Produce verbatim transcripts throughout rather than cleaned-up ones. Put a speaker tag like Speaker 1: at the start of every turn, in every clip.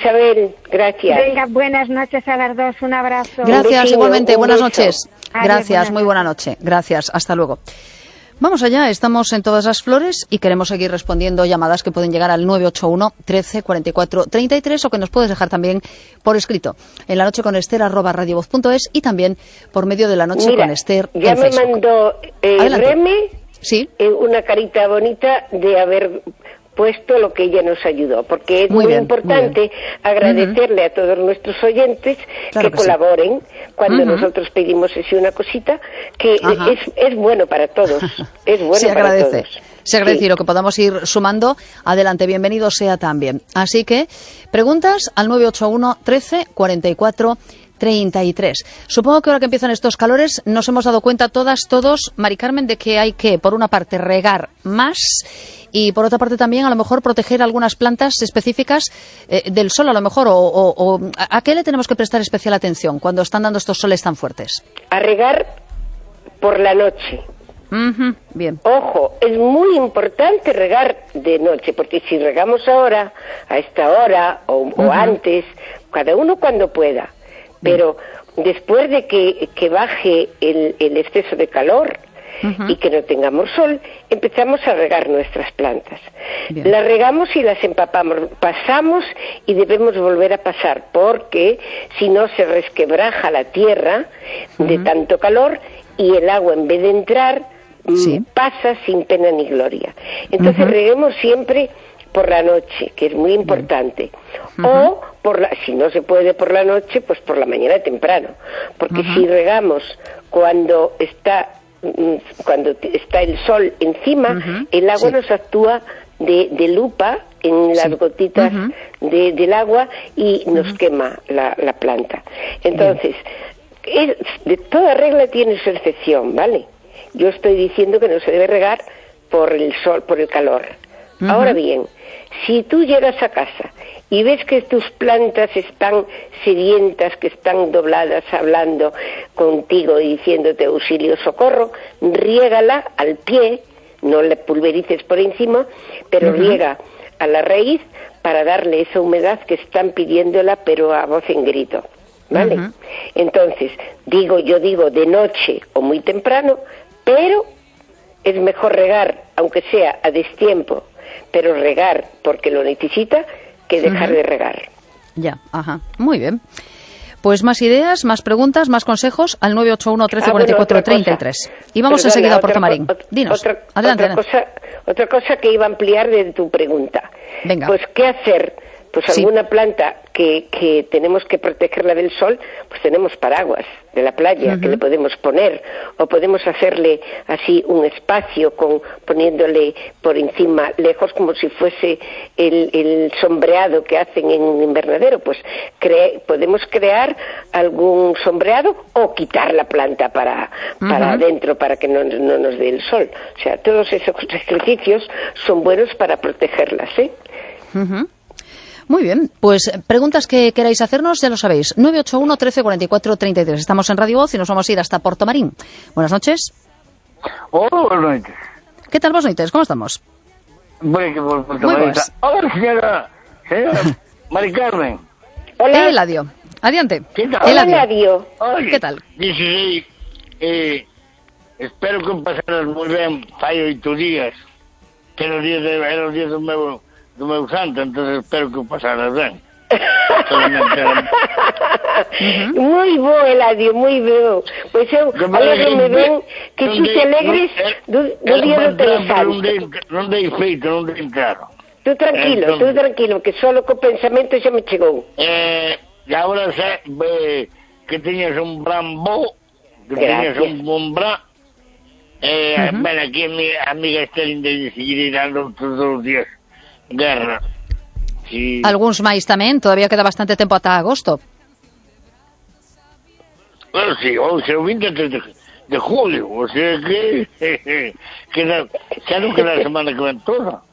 Speaker 1: Isabel, gracias.
Speaker 2: Venga, buenas noches a las dos, un abrazo.
Speaker 3: Gracias,
Speaker 1: un vecino,
Speaker 3: igualmente,
Speaker 1: un
Speaker 3: buenas
Speaker 1: beso.
Speaker 3: noches.
Speaker 2: Adiós,
Speaker 3: Gracias,
Speaker 2: buenas
Speaker 3: muy buena noche. Gracias, hasta luego. Vamos allá, estamos en Todas las Flores y queremos seguir respondiendo llamadas que pueden llegar al nueve ocho uno, trece, cuarenta y cuatro, treinta y tres o que nos puedes dejar también por escrito en la noche con Esther arroba radiovoz punto es y también por medio de la noche
Speaker 1: Mira,
Speaker 3: con Esther
Speaker 1: ya
Speaker 3: en
Speaker 1: me
Speaker 3: Facebook.
Speaker 1: mandó eh,
Speaker 3: Adelante.
Speaker 1: Reme
Speaker 3: Sí.
Speaker 1: eh, una carita bonita de haber puesto lo que ella nos ayudó, porque es
Speaker 3: Muy
Speaker 1: muy,
Speaker 3: bien,
Speaker 1: importante
Speaker 3: muy bien.
Speaker 1: agradecerle uh-huh. a todos nuestros oyentes
Speaker 3: Claro
Speaker 1: que,
Speaker 3: que sí.
Speaker 1: colaboren cuando
Speaker 3: Uh-huh.
Speaker 1: nosotros pedimos así una cosita, que
Speaker 3: Ajá.
Speaker 1: es, es bueno para todos, es bueno
Speaker 3: Se
Speaker 1: para
Speaker 3: agradece.
Speaker 1: todos.
Speaker 3: Se agradece
Speaker 1: Sí.
Speaker 3: y lo que podamos ir sumando, adelante, bienvenido sea también. Así que, preguntas al nueve ocho uno, trece, cuarenta y cuatro, treinta y tres. Supongo que ahora que empiezan estos calores nos hemos dado cuenta todas, todos, Mari Carmen, de que hay que, por una parte, regar más y, por otra parte, también, a lo mejor, proteger algunas plantas específicas eh, del sol, a lo mejor, o, o, o ¿a qué le tenemos que prestar especial atención cuando están dando estos soles tan fuertes?
Speaker 1: A regar por la noche.
Speaker 3: Uh-huh. Bien.
Speaker 1: Ojo, es muy importante regar de noche, porque si regamos ahora, a esta hora o, uh-huh. o antes, cada uno cuando pueda, pero después de que, que baje el, el exceso de calor uh-huh. y que no tengamos sol, empezamos a regar nuestras plantas. Bien. Las regamos y las empapamos, pasamos y debemos volver a pasar, porque si no se resquebraja la tierra uh-huh. de tanto calor y el agua, en vez de entrar, sí. pasa sin pena ni gloria. Entonces uh-huh. reguemos siempre por la noche, que es muy importante. Uh-huh. O, por la, si no se puede por la noche, pues por la mañana temprano. Porque uh-huh. si regamos cuando está, cuando está el sol encima, uh-huh. el agua sí. nos actúa de, de lupa en las sí. gotitas uh-huh. de, del agua y nos uh-huh. quema la, la planta. Entonces, es, de toda regla tiene su excepción, ¿vale? Yo estoy diciendo que no se debe regar por el sol, por el calor. Uh-huh. Ahora bien, si tú llegas a casa y ves que tus plantas están sedientas, que están dobladas hablando contigo y diciéndote auxilio, socorro, riégala al pie, no le pulverices por encima, pero uh-huh. riega a la raíz para darle esa humedad que están pidiéndola, pero a voz en grito, ¿vale? Uh-huh. Entonces, digo, yo digo de noche o muy temprano, pero es mejor regar, aunque sea a destiempo, pero regar porque lo necesita, que dejar uh-huh. de regar.
Speaker 3: Ya, ajá, muy bien. Pues más ideas, más preguntas, más consejos al nueve ocho uno, trece, cuarenta y cuatro, treinta y tres. Y vamos Perdona, enseguida a Puerto Marín. Dinos,
Speaker 1: otra,
Speaker 3: adelante.
Speaker 1: Otra cosa, otra cosa que iba a ampliar de tu pregunta.
Speaker 3: Venga.
Speaker 1: Pues, ¿qué hacer? Pues
Speaker 3: sí.
Speaker 1: alguna planta que, que tenemos que protegerla del sol, pues tenemos paraguas de la playa uh-huh. que le podemos poner, o podemos hacerle así un espacio con poniéndole por encima, lejos, como si fuese el, el sombreado que hacen en un invernadero. Pues cre- podemos crear algún sombreado o quitar la planta para, uh-huh. para adentro para que no, no nos dé el sol. O sea, todos esos ejercicios son buenos para protegerlas, ¿eh?
Speaker 3: Uh-huh. Muy bien, pues preguntas que queráis hacernos, ya lo sabéis. nueve ocho uno, trece, cuarenta y cuatro, treinta y tres. Estamos en Radio Voz y nos vamos a ir hasta Puerto Marín. Buenas noches.
Speaker 4: Hola, buenas noches.
Speaker 3: ¿Qué tal, buenas noches? ¿Cómo estamos?
Speaker 4: Bueno, por Puerto
Speaker 3: Muy
Speaker 4: Marín.
Speaker 3: buenas.
Speaker 4: Hola, señora, señora Mari Carmen.
Speaker 1: Hola.
Speaker 3: Eladio, adelante.
Speaker 4: ¿Qué tal?
Speaker 1: Hola, Eladio.
Speaker 4: Oye,
Speaker 3: ¿Qué tal?
Speaker 4: dieciséis, eh, espero que pasaras muy bien, Fallo y tus días. Que los días de, los días de meu, de meu santo, entonces espero que pasaras bien.
Speaker 1: uh-huh. Moi bo, Eladio, moi bo. Pois eu alegro-me ben que tú te alegres do, do día do teu santo.
Speaker 4: Non dei feito, non dei claro.
Speaker 1: Tú tranquilo, tú tranquilo, que solo co pensamento xa me chegou.
Speaker 4: Eh, e agora sé eh, que teñas un gran bo, que teñas un bon bra. Eh, uh-huh. Bueno, aquí a mi amiga Estelín de seguir dando todos os días guerra. Sí.
Speaker 3: Algúns máis tamén, todavía queda bastante tempo ata agosto.
Speaker 4: Bueno, sí, once o veinte de, de julio, o sea que queda, xa non queda a semana que ven toda.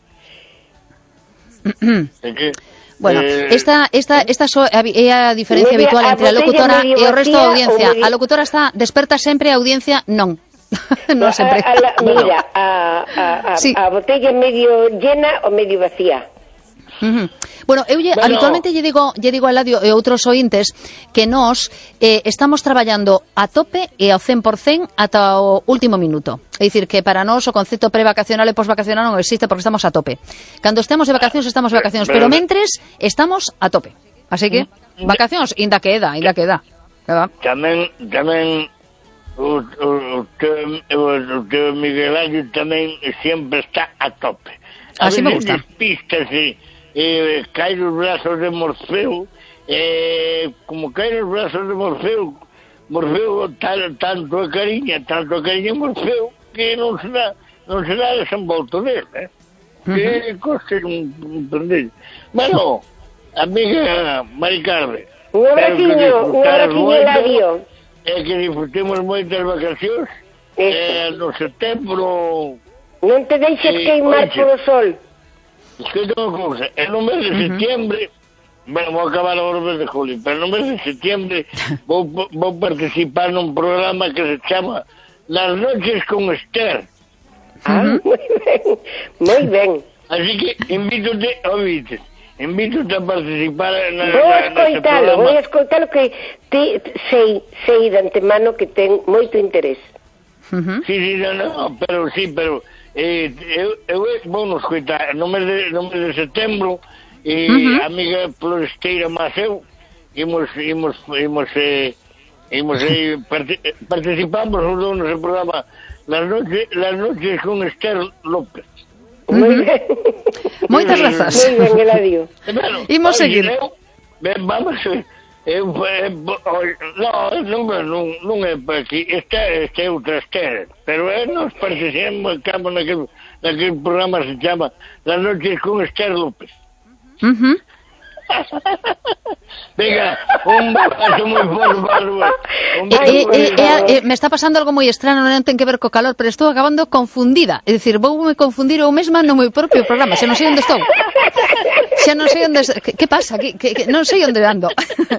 Speaker 4: que,
Speaker 3: bueno,
Speaker 4: eh,
Speaker 3: esta esta esta so, é a diferencia
Speaker 1: media,
Speaker 3: habitual
Speaker 1: a
Speaker 3: entre a locutora e o resto da audiencia.
Speaker 1: Media...
Speaker 3: A locutora está desperta sempre, a audiencia non. non sempre.
Speaker 1: A, a la, mira, a, a, a,
Speaker 3: sí.
Speaker 1: a botella medio llena ou medio vacía.
Speaker 3: Uh-huh. Bueno, eu lle,
Speaker 4: bueno,
Speaker 3: habitualmente lle digo, lle digo a Eladio e outros ointes que nós eh, estamos traballando a tope e ao cen por cen ata o último minuto. É dicir, que para nós o concepto prevacacional e posvacacional non existe porque estamos a tope. Cando estemos de vacacións, estamos de vacacións, pero mentres estamos a tope. Así que, vacacións, inda queda, inda queda.
Speaker 4: Tamén, tamén o, o, o, teu, o teu Miguel Ángel tamén sempre está a tope. A
Speaker 3: Así me gusta.
Speaker 4: Despístase, eh, cae los brazos de Morfeo, eh, como cae los brazos de Morfeo, Morfeo tal, tanto a cariña, tanto a cariña Morfeo, que non se dá, non se dá desenvolto dele, eh? Uh-huh. Que coste un, un prender. Bueno, amiga Mari Carmen,
Speaker 1: un abraciño, un abraciño, Eladio.
Speaker 4: É que disfrutemos moitas vacacións, eh, no setembro.
Speaker 1: Non te deixes
Speaker 4: eh,
Speaker 1: queimar
Speaker 4: oye,
Speaker 1: polo sol.
Speaker 4: Es que tengo cosa, en un mes de uh-huh. septiembre, bueno, voy a acabar ahora el mes de julio, pero en un mes de septiembre voy, voy a participar en un programa que se llama Las Noches con Esther.
Speaker 1: Ah, uh-huh. Muy bien, muy bien.
Speaker 4: Así que invítote, oíste, invítote a participar en la,
Speaker 1: Voy a
Speaker 4: escoitalo,
Speaker 1: voy a escoitalo que te, sei, sei de antemano que ten moito interés.
Speaker 3: Uh-huh.
Speaker 4: Sí, sí, no, no, pero sí, pero eh, eu, eu vou nos escoitar no mes de, no mes de setembro e uh-huh. amiga Floresteira máis eu imos, imos, imos, eh, imos eh, part- participamos no noso programa Las Noches, Las Noches con Esther López.
Speaker 1: Muy bien.
Speaker 3: Moitas grazas.
Speaker 1: Muy bien, Eladio.
Speaker 4: Bueno,
Speaker 3: imos seguir.
Speaker 4: Eu, vamos, eu, eu, non, non, non, non é para aquí, este, este é outra Esther, pero é, nos participamos naquele, naquele programa que se chama Las Noches con Esther López.
Speaker 3: Uh-huh.
Speaker 4: Venga, un abrazo moi forte.
Speaker 3: Eh, eh, eh, eh, me está pasando algo moi extraño, non ten que ver co calor, pero estou acabando confundida. É dicir, vou me confundir eu mesma no meu propio programa, xa non sei onde estou. Xa non sei onde... Que, que pasa? Que, que, que, non sei onde ando.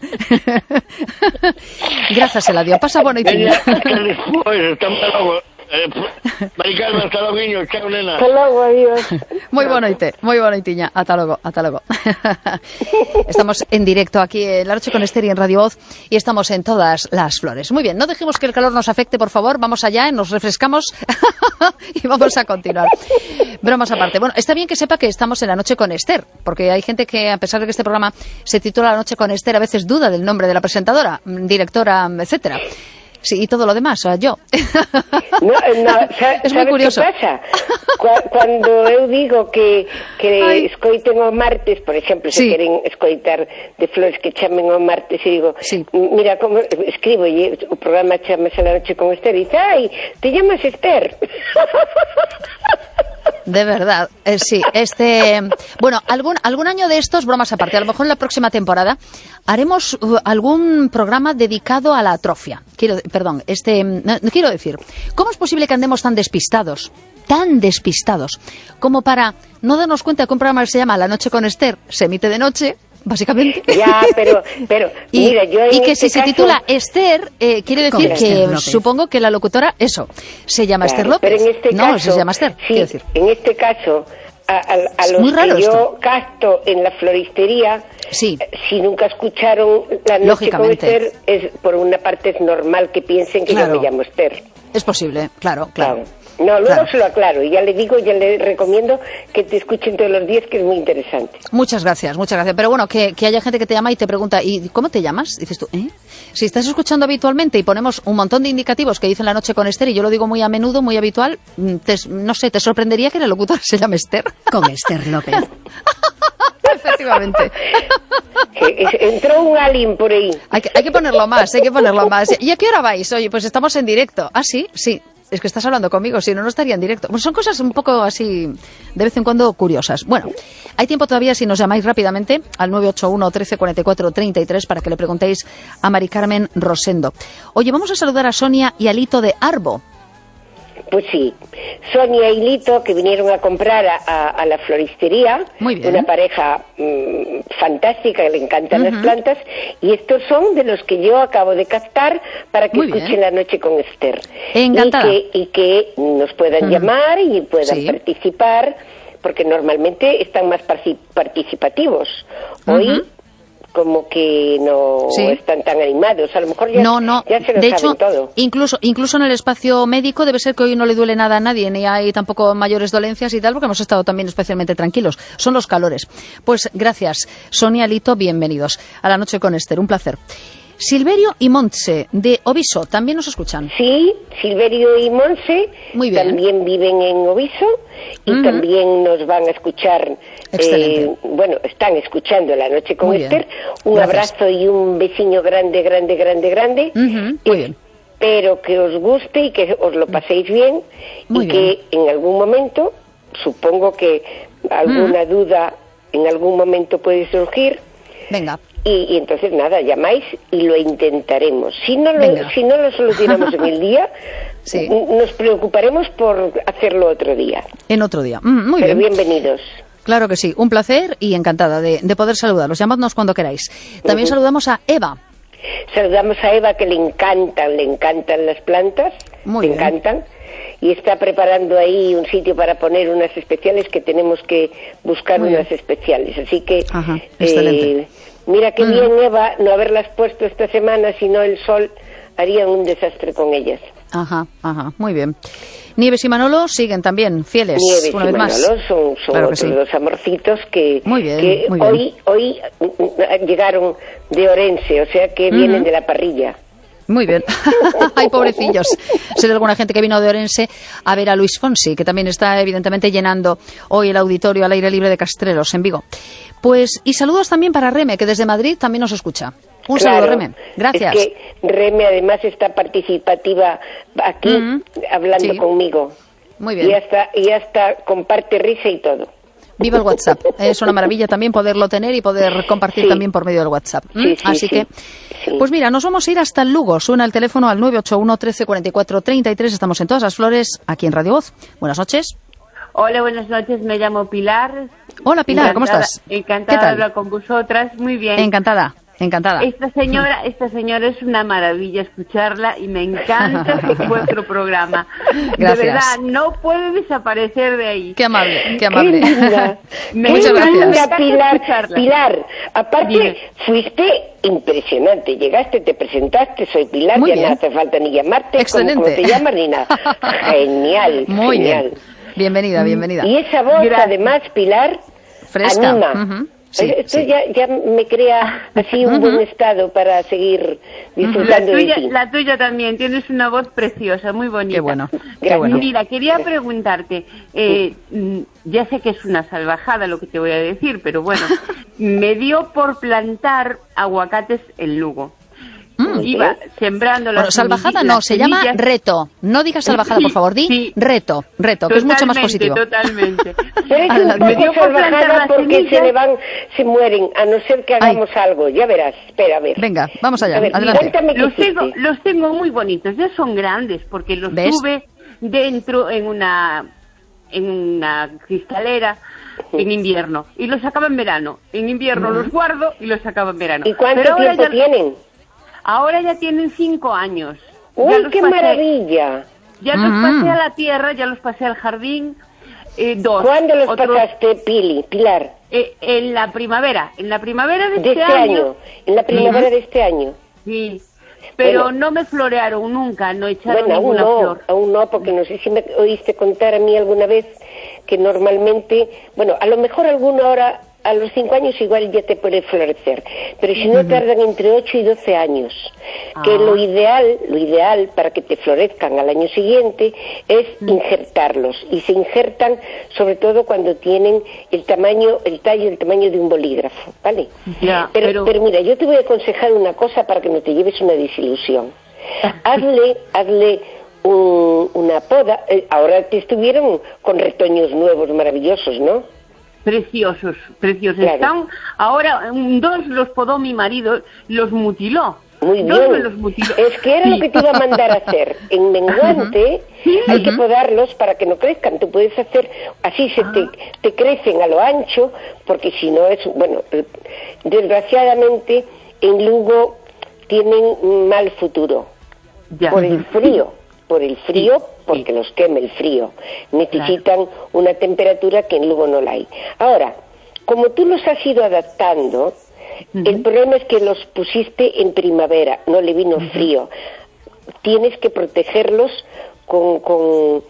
Speaker 3: Grazas, Eladio. Pasa boa noitiña.
Speaker 4: Hasta despois, estamos logo. Eh, Mari Carmen, hasta logo, chao, nena.
Speaker 1: Hasta logo, adiós.
Speaker 3: Moi boa noite, moi boa noitiña. Ata logo, ata logo. Estamos en directo aquí en La Noche con Esther y en Radio Voz y estamos en todas las flores. Muy bien, no dejemos que el calor nos afecte, por favor. Vamos allá, nos refrescamos y vamos a continuar. Bromas aparte. Bueno, está bien que sepa que estamos en La Noche con Esther, porque hay gente que, a pesar de que este programa se titula La Noche con Esther, a veces duda del nombre de la presentadora, directora, etcétera. Sí, y todo lo demás, o sea, yo.
Speaker 1: No, no, sa,
Speaker 3: es muy curioso.
Speaker 1: ¿Qué pasa? Cuando eu digo que, que escoiten o martes, por exemplo, se sí. queren escoitar de flores que chamen o martes, e digo, sí. mira, como escribo, e o programa chamase La Noche con Esther, e dice, ai, te llamas Esther.
Speaker 3: De verdad, eh, sí. Este, bueno, algún algún año de estos, bromas aparte, a lo mejor en la próxima temporada haremos uh, algún programa dedicado a la atrofia. Quiero, perdón, este, no, no quiero decir, ¿cómo es posible que andemos tan despistados, tan despistados, como para no darnos cuenta que un programa que se llama La Noche con Esther se emite de noche? Básicamente.
Speaker 1: Ya, pero, pero
Speaker 3: y,
Speaker 1: mira, yo en
Speaker 3: y que
Speaker 1: este
Speaker 3: si
Speaker 1: caso...
Speaker 3: se titula Esther, eh, quiere decir que Esther supongo que la locutora, eso, se llama claro, Esther López.
Speaker 1: Pero en este
Speaker 3: no,
Speaker 1: caso,
Speaker 3: se llama Esther,
Speaker 1: sí,
Speaker 3: quiero decir.
Speaker 1: En este caso, a, a, a los
Speaker 3: muy raro
Speaker 1: que
Speaker 3: esto.
Speaker 1: yo casto en la floristería,
Speaker 3: sí.
Speaker 1: si nunca escucharon La Noche con Esther, es, por una parte es normal que piensen que claro. yo me llamo Esther.
Speaker 3: Es posible, claro, claro.
Speaker 1: claro. No, luego claro. se lo aclaro, y ya le digo, ya le recomiendo que te escuchen todos los días, que es muy interesante.
Speaker 3: Muchas gracias, muchas gracias. Pero bueno, que, que haya gente que te llama y te pregunta, ¿y cómo te llamas? Dices tú, ¿eh? Si estás escuchando habitualmente y ponemos un montón de indicativos que dicen La Noche con Esther, y yo lo digo muy a menudo, muy habitual, te, no sé, te sorprendería que la locutora se llame Esther.
Speaker 5: Con Esther López.
Speaker 3: Efectivamente.
Speaker 1: Entró un alien por ahí.
Speaker 3: Hay que, hay que ponerlo más, hay que ponerlo más. ¿Y a qué hora vais? Oye, pues estamos en directo. ¿Ah, sí? Sí. Es que estás hablando conmigo, si no, no estaría en directo. Pues son cosas un poco así, de vez en cuando, curiosas. Bueno, hay tiempo todavía si nos llamáis rápidamente al nueve ocho uno, trece, cuarenta y cuatro, treinta y tres para que le preguntéis a Mari Carmen Rosendo. Oye, vamos a saludar a Sonia y a Lito de Arbo.
Speaker 1: Pues sí, Sonia y Lito, que vinieron a comprar a, a, a la floristería,
Speaker 3: muy bien.
Speaker 1: Una pareja mmm, fantástica, que le encantan uh-huh. las plantas, y estos son de los que yo acabo de captar para que muy escuchen bien. La Noche con Esther.
Speaker 3: Encantada.
Speaker 1: Y que, y que nos puedan uh-huh. llamar y puedan sí. participar, porque normalmente están más participativos. Hoy uh-huh. como que no sí. están tan animados, a lo mejor ya,
Speaker 3: no, no.
Speaker 1: ya se lo
Speaker 3: de
Speaker 1: saben
Speaker 3: hecho,
Speaker 1: todo.
Speaker 3: Incluso, incluso en el espacio médico debe ser que hoy no le duele nada a nadie, ni hay tampoco mayores dolencias y tal, porque hemos estado también especialmente tranquilos. Son los calores. Pues gracias, Sonia, Lito, bienvenidos a La Noche con Ester, un placer. Silverio y Montse, de Oviso, ¿también nos escuchan?
Speaker 1: Sí, Silverio y Montse también viven en Oviso y uh-huh. también nos van a escuchar, eh, bueno, están escuchando La Noche con Muy Ester. Bien. Un Gracias. Abrazo y un besiño grande, grande, grande, grande.
Speaker 3: Uh-huh. Muy bien.
Speaker 1: Espero que os guste y que os lo paséis bien Muy y bien. que en algún momento, supongo que alguna uh-huh. duda en algún momento puede surgir.
Speaker 3: Venga.
Speaker 1: Y, y entonces nada, llamáis y lo intentaremos. Si no lo, si no lo solucionamos en el día, sí. nos preocuparemos por hacerlo otro día.
Speaker 3: En otro día. Mm, muy
Speaker 1: Pero
Speaker 3: bien.
Speaker 1: bienvenidos.
Speaker 3: Claro que sí, un placer y encantada de, de poder saludarlos. Llamadnos cuando queráis. También uh-huh. saludamos a Eva.
Speaker 1: Saludamos a Eva, que le encantan, le encantan las plantas.
Speaker 3: Muy
Speaker 1: le
Speaker 3: bien.
Speaker 1: encantan. Y está preparando ahí un sitio para poner unas especiales, que tenemos que buscar Muy unas bien. especiales. Así que...
Speaker 3: Ajá, excelente.
Speaker 1: Eh, Mira qué mm. bien, Eva, no haberlas puesto esta semana, si no el sol haría un desastre con ellas.
Speaker 3: Ajá, ajá, muy bien. Nieves y Manolo siguen también fieles,
Speaker 1: Nieves
Speaker 3: una
Speaker 1: y
Speaker 3: vez
Speaker 1: Manolo
Speaker 3: más.
Speaker 1: son, son
Speaker 3: claro
Speaker 1: otros
Speaker 3: sí.
Speaker 1: dos amorcitos que,
Speaker 3: muy bien,
Speaker 1: que
Speaker 3: muy bien.
Speaker 1: hoy hoy llegaron de Orense, o sea que mm-hmm. vienen de la parrilla.
Speaker 3: Muy bien. Ay, pobrecillos. Sé de alguna gente que vino de Orense a ver a Luis Fonsi, que también está evidentemente llenando hoy el auditorio al aire libre de Castrelos, en Vigo. Pues, y saludos también para Reme, que desde Madrid también nos escucha. Un
Speaker 1: claro,
Speaker 3: saludo, Reme. Gracias.
Speaker 1: Es que Reme además está participativa aquí, mm-hmm. hablando sí. conmigo.
Speaker 3: Muy bien.
Speaker 1: Y hasta, y hasta comparte risa y todo.
Speaker 3: Viva el WhatsApp. Es una maravilla también poderlo tener y poder compartir sí. también por medio del WhatsApp. ¿Mm?
Speaker 1: Sí, sí,
Speaker 3: Así
Speaker 1: sí,
Speaker 3: que,
Speaker 1: sí.
Speaker 3: pues mira, nos vamos a ir hasta el Lugo. Suena el teléfono al nueve ocho uno, trece, cuarenta y cuatro, treinta y tres. Estamos en Todas las Flores, aquí en Radio Voz. Buenas noches.
Speaker 5: Hola, buenas noches. Me llamo Pilar.
Speaker 3: Hola, Pilar.
Speaker 5: Encantada,
Speaker 3: ¿Cómo estás?
Speaker 5: Encantada
Speaker 3: ¿Qué tal?
Speaker 5: de hablar con vosotras. Muy bien.
Speaker 3: Encantada. Encantada.
Speaker 5: Esta señora, esta señora es una maravilla escucharla y me encanta vuestro programa.
Speaker 3: Gracias.
Speaker 5: De verdad, no puede desaparecer de ahí.
Speaker 3: Qué amable, qué amable.
Speaker 1: Qué
Speaker 3: Muchas gracias.
Speaker 1: Pilar, Pilar, aparte Dime. fuiste impresionante. Llegaste, te presentaste, soy Pilar,
Speaker 3: Muy
Speaker 1: ya
Speaker 3: bien.
Speaker 1: no hace falta ni llamarte,
Speaker 3: Excelente.
Speaker 1: como, como te llamas ni nada. Genial,
Speaker 3: Muy
Speaker 1: genial.
Speaker 3: bien. Bienvenida, bienvenida.
Speaker 1: Y esa voz,
Speaker 5: Gracias.
Speaker 1: además, Pilar,
Speaker 3: fresca.
Speaker 1: anima.
Speaker 3: Uh-huh. Sí,
Speaker 1: Esto
Speaker 3: sí.
Speaker 1: Ya, ya me crea así un uh-huh. buen estado para seguir disfrutando
Speaker 5: la tuya,
Speaker 1: de ti.
Speaker 5: La tuya también, tienes una voz preciosa, muy bonita.
Speaker 3: Qué bueno, qué bueno.
Speaker 5: Mira, quería preguntarte, eh, ya sé que es una salvajada lo que te voy a decir, pero bueno, me dio por plantar aguacates en Lugo. Mm, Iba sí. sembrando las
Speaker 3: bueno, salvajada no, se llama reto. No digas salvajada,
Speaker 5: sí,
Speaker 3: por favor, di
Speaker 5: sí.
Speaker 3: reto, reto, que es mucho más positivo.
Speaker 5: Totalmente,
Speaker 1: Pero es un poco salvajada porque se le van, se mueren, a no ser que hagamos Ay. algo. Ya verás, espera, a ver.
Speaker 3: Venga, vamos allá,
Speaker 1: a ver,
Speaker 3: adelante.
Speaker 5: Los tengo, los tengo muy bonitos, ya son grandes, porque los ¿Ves? tuve dentro en una, en una cristalera en invierno, y los sacaba en verano. En invierno uh-huh. los guardo y los sacaba en verano.
Speaker 1: ¿Y cuánto
Speaker 5: Pero
Speaker 1: tiempo ya... tienen?
Speaker 5: Ahora ya tienen cinco años.
Speaker 1: ¡Uy,
Speaker 5: ya
Speaker 1: qué
Speaker 5: pasé,
Speaker 1: maravilla!
Speaker 5: Ya los mm. pasé a la tierra, ya los pasé al jardín. Eh, dos.
Speaker 1: ¿Cuándo los
Speaker 5: otros,
Speaker 1: pasaste, Pili, Pilar?
Speaker 5: Eh, en la primavera, en la primavera de,
Speaker 1: de
Speaker 5: este,
Speaker 1: este
Speaker 5: año.
Speaker 1: año. En la primavera uh-huh. de este año.
Speaker 5: Sí, pero
Speaker 1: bueno,
Speaker 5: no me florearon nunca, no echaron
Speaker 1: bueno,
Speaker 5: ninguna
Speaker 1: aún no,
Speaker 5: flor.
Speaker 1: Aún no, porque no sé si me oíste contar a mí alguna vez que normalmente, bueno, a lo mejor alguna hora... A los cinco años igual ya te puede florecer, pero si no uh-huh. tardan entre ocho y doce años, ah. que lo ideal, lo ideal para que te florezcan al año siguiente es uh-huh. injertarlos, y se injertan sobre todo cuando tienen el tamaño, el tallo, el tamaño de un bolígrafo, ¿vale?
Speaker 5: Ya,
Speaker 1: pero,
Speaker 5: pero...
Speaker 1: pero mira, yo te voy a aconsejar una cosa para que no te lleves una desilusión. hazle, hazle un, una poda, eh, ahora te estuvieron con retoños nuevos maravillosos, ¿no?
Speaker 5: Preciosos, preciosos.
Speaker 1: Claro.
Speaker 5: Están ahora, dos los podó mi marido, los mutiló.
Speaker 1: Muy
Speaker 5: dos
Speaker 1: bien.
Speaker 5: me los mutiló.
Speaker 1: Es que era sí. lo que te iba a mandar a hacer. En menguante
Speaker 5: ¿Sí?
Speaker 1: hay
Speaker 5: uh-huh.
Speaker 1: que podarlos para que no crezcan. Tú puedes hacer, así se te, te crecen a lo ancho, porque si no es, bueno, desgraciadamente en Lugo tienen mal futuro.
Speaker 5: Ya.
Speaker 1: Por el frío, por el frío.
Speaker 5: Sí.
Speaker 1: porque
Speaker 5: sí.
Speaker 1: los queme el frío. Necesitan claro. una temperatura que en Lugo no la hay. Ahora, como tú los has ido adaptando, uh-huh. el problema es que los pusiste en primavera, no le vino uh-huh. frío. Tienes que protegerlos con, con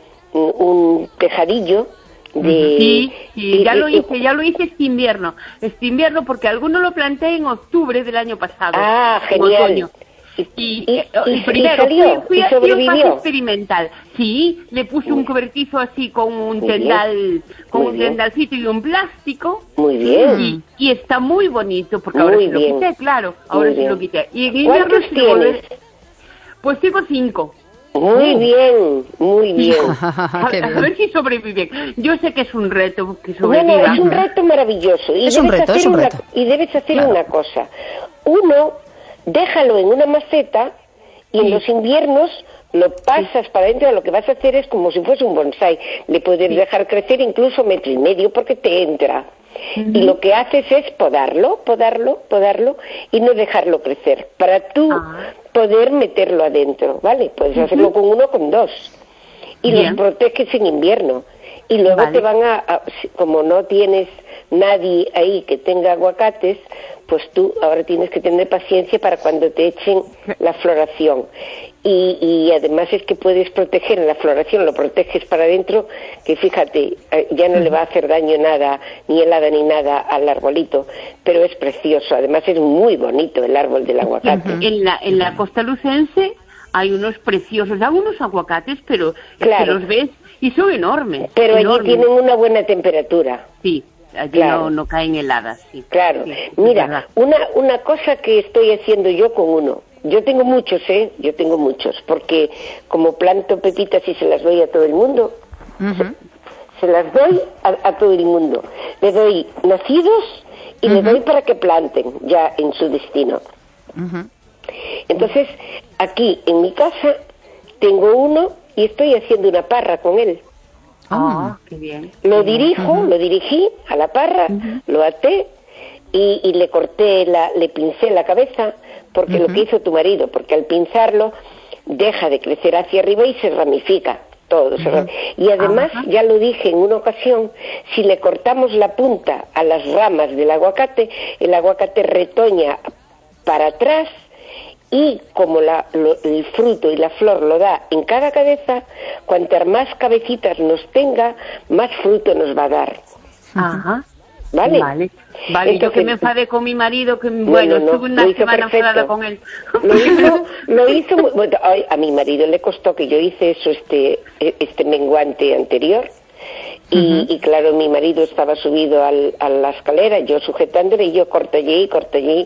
Speaker 1: un tejadillo de...
Speaker 5: Sí, sí, ya lo hice, ya lo hice este invierno, este invierno porque alguno lo planté en octubre del año pasado.
Speaker 1: Ah, genial.
Speaker 5: Otoño. Y,
Speaker 1: y,
Speaker 5: y,
Speaker 1: y,
Speaker 5: primero
Speaker 1: y salió,
Speaker 5: fui, fui
Speaker 1: y
Speaker 5: a
Speaker 1: sobrevivió.
Speaker 5: un paso experimental. Sí, le puse un cobertizo así con un muy tendal, bien. con muy un bien. tendalcito y un plástico.
Speaker 1: Muy bien.
Speaker 5: Y, y está muy bonito porque muy ahora sí bien. lo quité, claro, ahora muy sí bien. lo quité. Y en invierno
Speaker 1: ¿Cuántos tienes? Volver,
Speaker 5: pues tengo cinco.
Speaker 1: Muy bien, muy bien.
Speaker 5: a, a ver si sobreviven. Yo sé que es un reto que sobrevivan.
Speaker 1: Bueno, es un reto maravilloso. Y
Speaker 3: es un reto, es un
Speaker 1: una,
Speaker 3: reto.
Speaker 1: Y debes hacer
Speaker 3: claro.
Speaker 1: una cosa. Uno, déjalo en una maceta y sí. en los inviernos lo pasas sí. para adentro. Lo que vas a hacer es como si fuese un bonsai. Le puedes sí. dejar crecer incluso metro y medio porque te entra. Uh-huh. Y lo que haces es podarlo, podarlo, podarlo y no dejarlo crecer. Para tú uh-huh. poder meterlo adentro, ¿vale? Puedes uh-huh. hacerlo con uno o con dos. Y Bien. los proteges en invierno. Y luego vale. te van a, a... Como no tienes nadie ahí que tenga aguacates, pues tú ahora tienes que tener paciencia para cuando te echen la floración. Y, y además es que puedes proteger en la floración, lo proteges para adentro, que fíjate, ya no le va a hacer daño nada, ni helada ni nada al arbolito, pero es precioso, además es muy bonito el árbol del aguacate.
Speaker 5: En la, en la costa lucense hay unos preciosos, hay unos aguacates, pero claro. que los ves y son enormes.
Speaker 1: Pero
Speaker 5: enormes.
Speaker 1: allí tienen una buena temperatura.
Speaker 5: Sí. Allí
Speaker 1: claro.
Speaker 5: no, no caen heladas. Sí.
Speaker 1: Claro.
Speaker 5: Sí,
Speaker 1: Mira, una, una cosa que estoy haciendo yo con uno. Yo tengo muchos, ¿eh? Yo tengo muchos. Porque como planto pepitas y se las doy a todo el mundo, uh-huh. se, se las doy a, a todo el mundo. Le doy nacidos y uh-huh. le doy para que planten ya en su destino. Uh-huh. Entonces, aquí en mi casa tengo uno y estoy haciendo una parra con él.
Speaker 5: Ah, qué bien.
Speaker 1: Lo dirijo, uh-huh. lo dirigí a la parra, uh-huh. lo até y, y le corté, la, le pincé la cabeza, porque uh-huh. lo que hizo tu marido, porque al pinzarlo deja de crecer hacia arriba y se ramifica todo. Uh-huh. Se ram... Y además, uh-huh. ya lo dije en una ocasión, si le cortamos la punta a las ramas del aguacate, el aguacate retoña para atrás. Y como la, lo, el fruto y la flor lo da en cada cabeza, cuantas más cabecitas nos tenga, más fruto nos va a dar.
Speaker 5: Ajá.
Speaker 1: ¿Vale?
Speaker 5: Vale. Vale. Entonces, yo que me enfadé con mi marido, que bueno, no, no, estuve una semana enfadada con él.
Speaker 1: Lo hizo, lo hizo muy, bueno, a mi marido le costó, que yo hice eso este, este menguante anterior. Y, uh-huh. y claro, mi marido estaba subido al, a la escalera, yo sujetándole y yo corto allí, corto allí.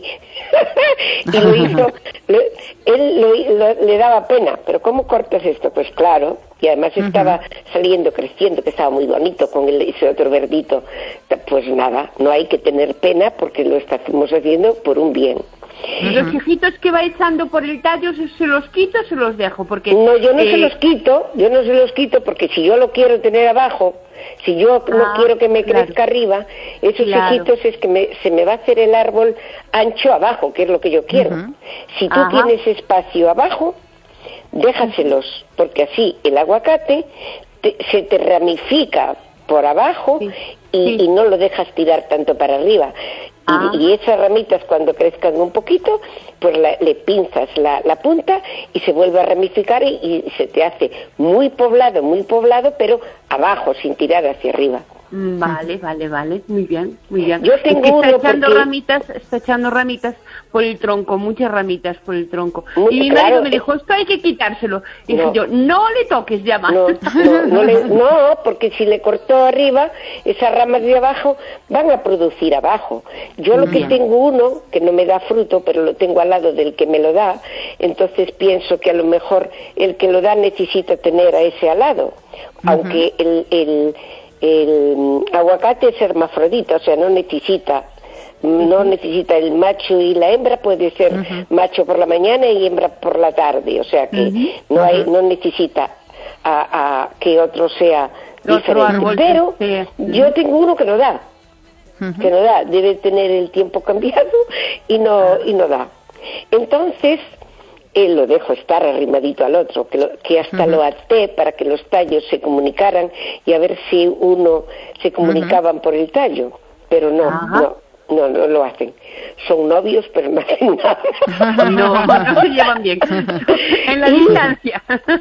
Speaker 1: Y lo hizo, lo, él lo, lo, le daba pena, pero ¿cómo cortas esto? Pues claro, y además uh-huh. estaba saliendo, creciendo, que estaba muy bonito con el, ese otro verdito. Pues nada, no hay que tener pena porque lo estamos haciendo por un bien.
Speaker 5: Uh-huh. Los hijitos que va echando por el tallo, ¿se los quito o se los dejo? Porque
Speaker 1: no, yo no eh... se los quito, yo no se los quito porque si yo lo quiero tener abajo, si yo ah, no quiero que me crezca claro. arriba, esos claro. hijitos es que me, se me va a hacer el árbol ancho abajo, que es lo que yo quiero. Uh-huh. Si tú Ajá. tienes espacio abajo, déjaselos, porque así el aguacate te, se te ramifica por abajo sí. Y, sí. y no lo dejas tirar tanto para arriba. Ah. Y, y esas ramitas cuando crezcan un poquito, pues la, le pinzas la, la punta y se vuelve a ramificar y, y se te hace muy poblado, muy poblado, pero abajo, sin tirar hacia arriba.
Speaker 5: Vale, vale, vale, muy bien, muy bien.
Speaker 1: Yo tengo
Speaker 5: es que está
Speaker 1: uno
Speaker 5: echando
Speaker 1: porque...
Speaker 5: ramitas, está echando ramitas por el tronco, muchas ramitas por el tronco. Muy, y mi
Speaker 1: claro,
Speaker 5: marido me dijo, esto hay que quitárselo. Y no. dije yo, no le toques ya más.
Speaker 1: No, no, no, le, no, porque si le cortó arriba, esas ramas de abajo van a producir abajo. Yo lo bien. que tengo uno, que no me da fruto, pero lo tengo al lado del que me lo da, entonces pienso que a lo mejor el que lo da necesita tener a ese al lado. Uh-huh. Aunque el... el el aguacate es hermafrodita, o sea, no necesita no necesita el macho y la hembra, puede ser uh-huh. macho por la mañana y hembra por la tarde, o sea que uh-huh. no hay no necesita a, a que otro sea otro diferente, pero sea. yo tengo uno que no da, uh-huh. que no da, debe tener el tiempo cambiado y no y no da. Entonces él lo dejo estar arrimadito al otro, que, lo, que hasta uh-huh. lo até para que los tallos se comunicaran y a ver si uno se comunicaban uh-huh. por el tallo, pero no, uh-huh. no, no, no lo hacen. Son novios, pero no hacen nada.
Speaker 5: No, no se llevan bien. En la distancia.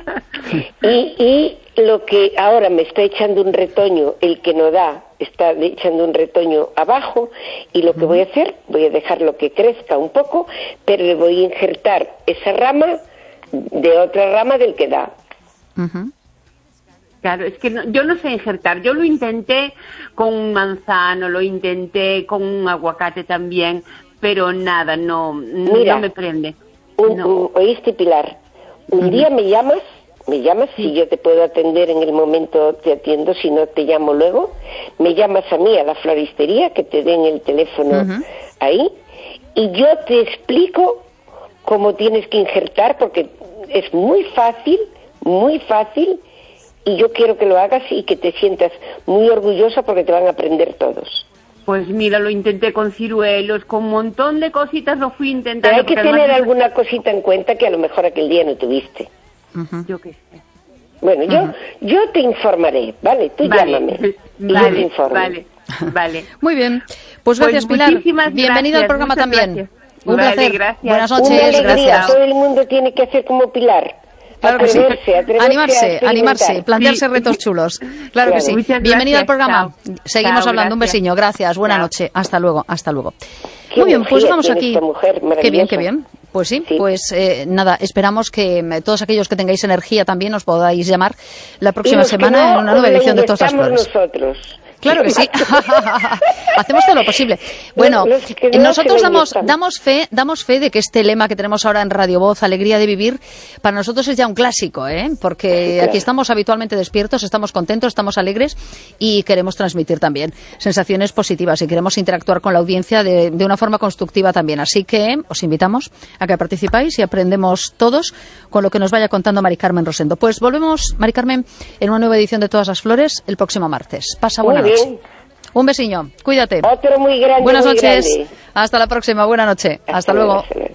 Speaker 1: Y, y lo que ahora me está echando un retoño, el que no da, está echando un retoño abajo, y lo que voy a hacer, voy a dejarlo que crezca un poco, pero le voy a injertar esa rama de otra rama del que da.
Speaker 5: Uh-huh. Claro, es que no, yo no sé injertar. Yo lo intenté con un manzano, lo intenté con un aguacate también, pero nada, no, Mira, no me prende.
Speaker 1: Un,
Speaker 5: no.
Speaker 1: un, ¿Oíste, Pilar? Un uh-huh. día me llamas, me llamas, sí. si yo te puedo atender en el momento te atiendo, si no te llamo luego. Me llamas a mí, a la floristería, que te den el teléfono uh-huh. ahí, y yo te explico cómo tienes que injertar, porque es muy fácil, muy fácil, y yo quiero que lo hagas y que te sientas muy orgullosa porque te van a aprender todos.
Speaker 5: Pues mira, lo intenté con ciruelos, con un montón de cositas lo fui intentando.
Speaker 1: Pero hay que tener además... alguna cosita en cuenta que a lo mejor aquel día no tuviste.
Speaker 5: Uh-huh. Yo qué sé.
Speaker 1: Bueno, yo uh-huh. yo te informaré, ¿vale? Tú
Speaker 5: vale.
Speaker 1: llámame y
Speaker 5: vale,
Speaker 1: yo te informo.
Speaker 5: Vale, vale.
Speaker 3: Muy bien. Pues gracias, pues Pilar. Bienvenido
Speaker 5: gracias,
Speaker 3: al programa también.
Speaker 5: Gracias.
Speaker 3: Un
Speaker 5: vale,
Speaker 3: placer.
Speaker 5: Gracias.
Speaker 3: Buenas noches,
Speaker 1: Una alegría.
Speaker 3: gracias.
Speaker 1: Todo el mundo tiene que hacer como Pilar.
Speaker 3: Claro que sí.
Speaker 1: Atreverse,
Speaker 3: animarse, animarse, plantearse sí. retos chulos. Claro, claro. que sí.
Speaker 5: Muchas
Speaker 3: Bienvenido
Speaker 5: gracias.
Speaker 3: al programa.
Speaker 5: Chao.
Speaker 3: Seguimos
Speaker 5: Chao,
Speaker 3: hablando. Un
Speaker 5: gracias.
Speaker 3: besiño. Gracias. Buena
Speaker 5: Chao.
Speaker 3: noche. Hasta luego. Hasta luego.
Speaker 1: Qué
Speaker 3: Muy bien, pues vamos aquí.
Speaker 1: Mujer,
Speaker 3: qué bien, qué bien. Pues sí, sí. pues eh, nada, esperamos que eh, todos aquellos que tengáis energía también os podáis llamar la próxima semana
Speaker 1: no,
Speaker 3: en una nueva edición de Todas las Flores.
Speaker 1: Nosotros.
Speaker 3: Claro que sí. Hacemos todo lo posible. Bueno, no, nosotros damos, damos fe, damos fe de que este lema que tenemos ahora en Radio Voz, alegría de vivir, para nosotros es ya un clásico, ¿eh? Porque sí, claro. aquí estamos habitualmente despiertos, estamos contentos, estamos alegres y queremos transmitir también sensaciones positivas y queremos interactuar con la audiencia de, de una forma constructiva también. Así que os invitamos a que participáis y aprendemos todos con lo que nos vaya contando Mari Carmen Rosendo. Pues volvemos, Mari Carmen, en una nueva edición de Todas las Flores el próximo martes. Pasa buena noche. Un besiño, cuídate.
Speaker 1: Otro muy grande.
Speaker 3: Buenas
Speaker 1: muy
Speaker 3: noches.
Speaker 1: Grande.
Speaker 3: Hasta la próxima. Buena noche. Hasta, Hasta luego. luego.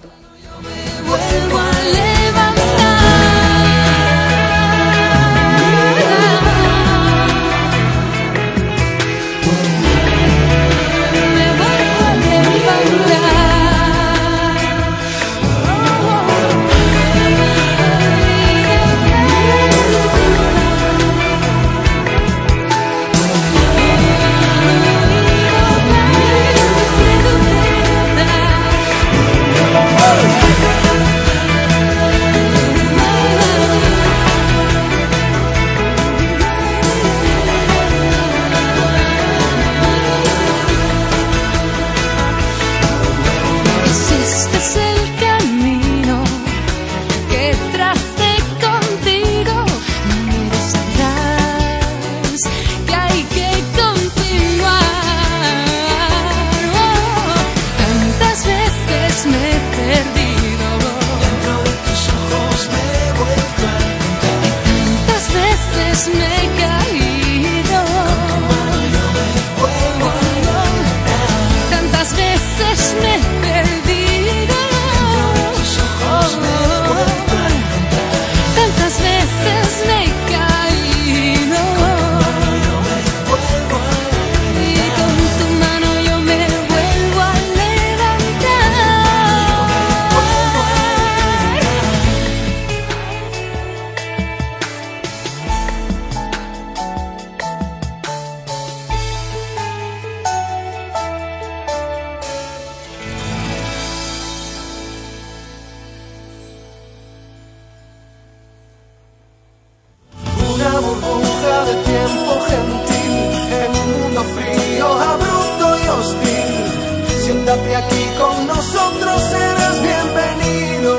Speaker 6: Aquí con nosotros eres bienvenido.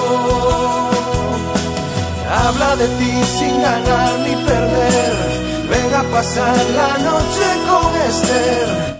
Speaker 6: Habla de ti sin ganar ni perder. Ven a pasar la noche con Esther.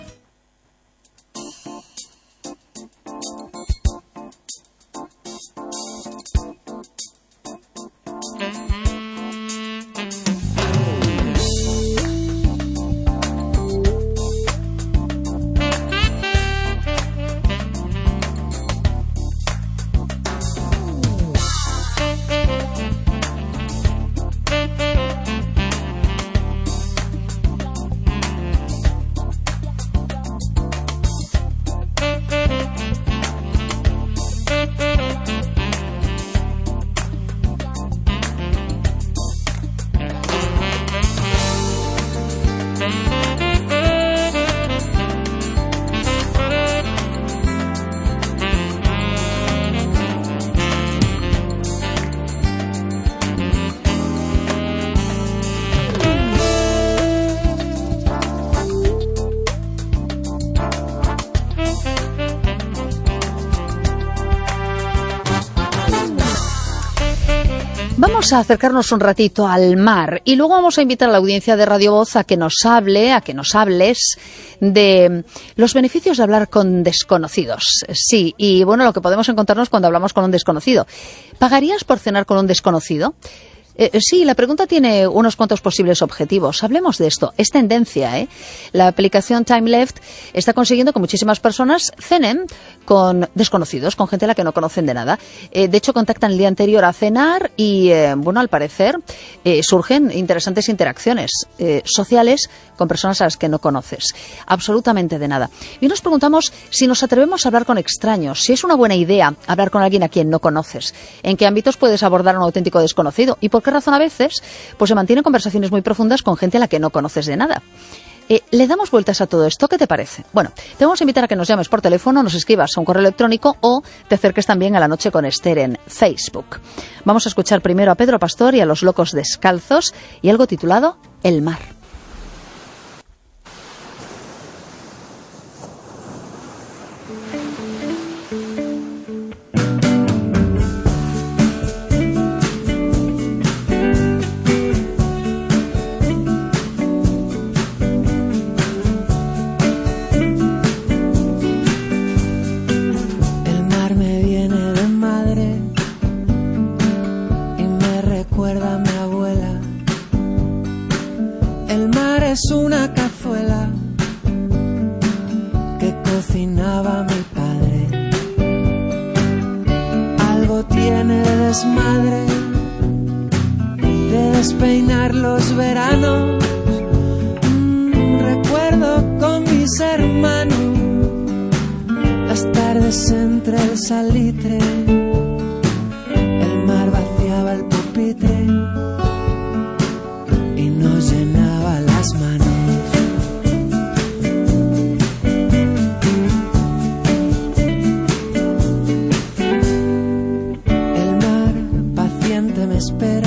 Speaker 3: Vamos a acercarnos un ratito al mar y luego vamos a invitar a la audiencia de Radio Voz a que nos hable, a que nos hables de los beneficios de hablar con desconocidos. Sí, y bueno, lo que podemos encontrarnos cuando hablamos con un desconocido. ¿Pagarías por cenar con un desconocido? Eh, sí, la pregunta tiene unos cuantos posibles objetivos. Hablemos de esto. Es tendencia, ¿eh? La aplicación Time Left está consiguiendo que muchísimas personas cenen con desconocidos, con gente a la que no conocen de nada. Eh, de hecho, contactan el día anterior a cenar y, eh, bueno, al parecer eh, surgen interesantes interacciones eh, sociales con personas a las que no conoces. Absolutamente de nada. Y nos preguntamos si nos atrevemos a hablar con extraños, si es una buena idea hablar con alguien a quien no conoces, en qué ámbitos puedes abordar a un auténtico desconocido y por qué razón a veces pues se mantienen conversaciones muy profundas con gente a la que no conoces de nada. Eh, ¿Le damos vueltas a todo esto? ¿Qué te parece? Bueno, te vamos a invitar a que nos llames por teléfono, nos escribas a un correo electrónico o te acerques también a La Noche con Esther en Facebook. Vamos a escuchar primero a Pedro Pastor y a Los Locos Descalzos y algo titulado El mar.
Speaker 6: Es una cazuela que cocinaba mi padre. Algo tiene de desmadre, de despeinar los veranos. Mm, recuerdo con mis hermanos las tardes entre el salitre. El mar vaciaba el pupitre y nos llenaba las manos. El mar paciente me espera,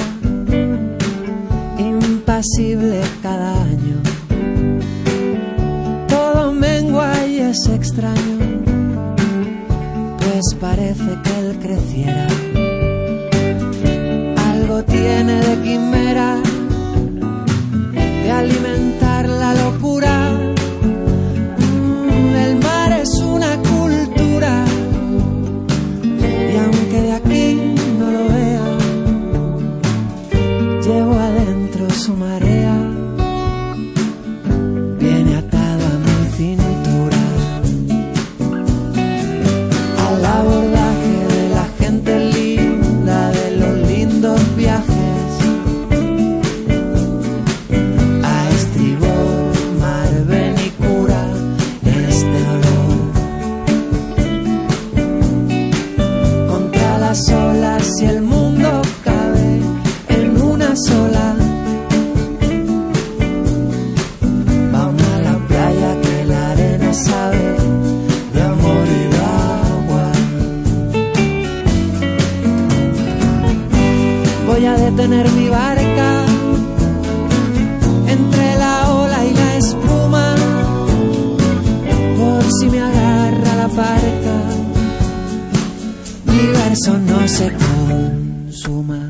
Speaker 6: impasible cada año. Todo mengua y es extraño, pues parece que él creciera. Algo tiene de quimera, de alimentar la locura. Mm, el mar es una cultura, y aunque de aquí no lo vea, llevo adentro su marea. Viene atado a mi cintura, al abordaje de la gente linda, de los lindos viajes. Si el mundo cabe en una sola, vamos a la playa que la arena sabe de amor y de agua. Voy a detener mi barca entre la ola y la espuma, por si me agarra la barca, mi verso no se consuma.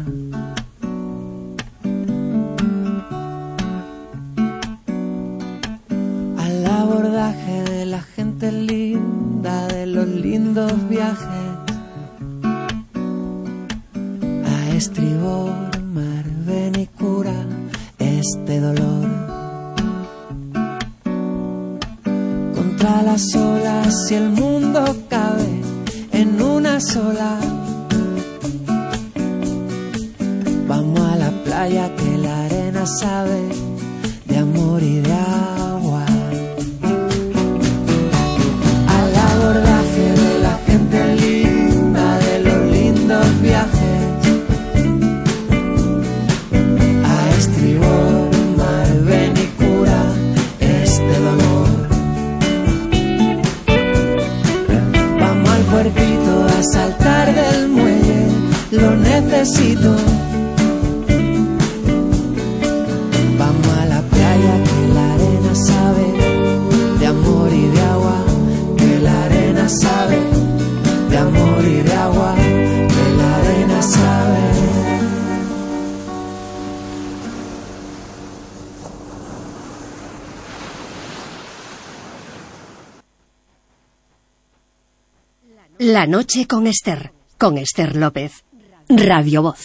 Speaker 6: Al abordaje de la gente linda, de los lindos viajes, a estribor, mar, ven y cura este dolor. Contra las olas, si el mundo cabe en una sola, vamos a la playa que la arena sabe de amor y de agua. Al abordaje de la gente linda, de los lindos viajes, a estribor, mar, ven y cura este dolor. Vamos al puertito a saltar del muelle, lo necesito. Vamos a la playa que la arena sabe de amor y de agua, que la arena sabe de amor y de agua, que la arena sabe.
Speaker 7: La noche con Esther, con Esther López. Radio Voz.